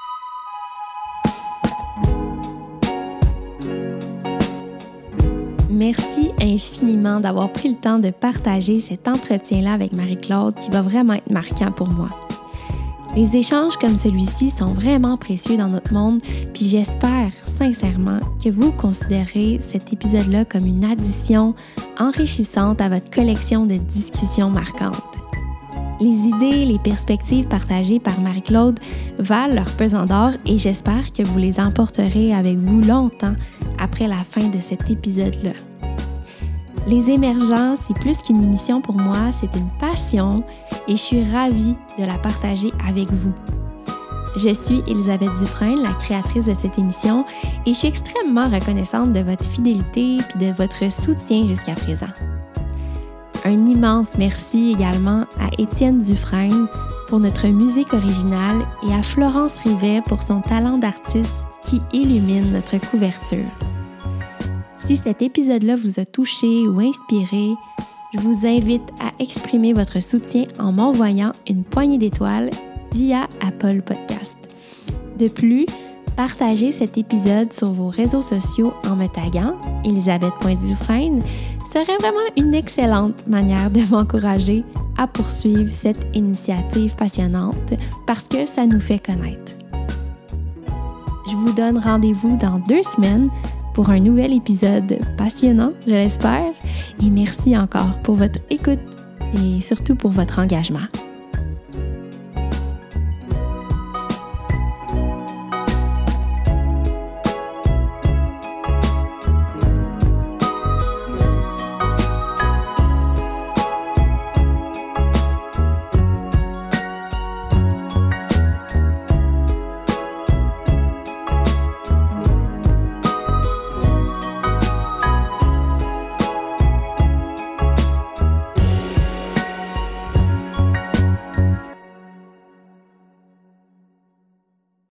Merci infiniment d'avoir pris le temps de partager cet entretien-là avec Marie-Claude qui va vraiment être marquant pour moi. Les échanges comme celui-ci sont vraiment précieux dans notre monde, puis j'espère sincèrement que vous considérez cet épisode-là comme une addition enrichissante à votre collection de discussions marquantes. Les idées, les perspectives partagées par Marie-Claude valent leur pesant d'or et j'espère que vous les emporterez avec vous longtemps après la fin de cet épisode-là. Les Émergents, c'est plus qu'une émission pour moi, c'est une passion et je suis ravie de la partager avec vous. Je suis Elisabeth Dufresne, la créatrice de cette émission, et je suis extrêmement reconnaissante de votre fidélité et de votre soutien jusqu'à présent. Un immense merci également à Étienne Dufresne pour notre musique originale et à Florence Rivet pour son talent d'artiste qui illumine notre couverture. Si cet épisode-là vous a touché ou inspiré, je vous invite à exprimer votre soutien en m'envoyant une poignée d'étoiles via Apple Podcast. De plus, partagez cet épisode sur vos réseaux sociaux en me taguant Elisabeth.Dufresne serait vraiment une excellente manière de m'encourager à poursuivre cette initiative passionnante parce que ça nous fait connaître. Je vous donne rendez-vous dans 2 semaines pour un nouvel épisode passionnant, je l'espère. Et merci encore pour votre écoute et surtout pour votre engagement.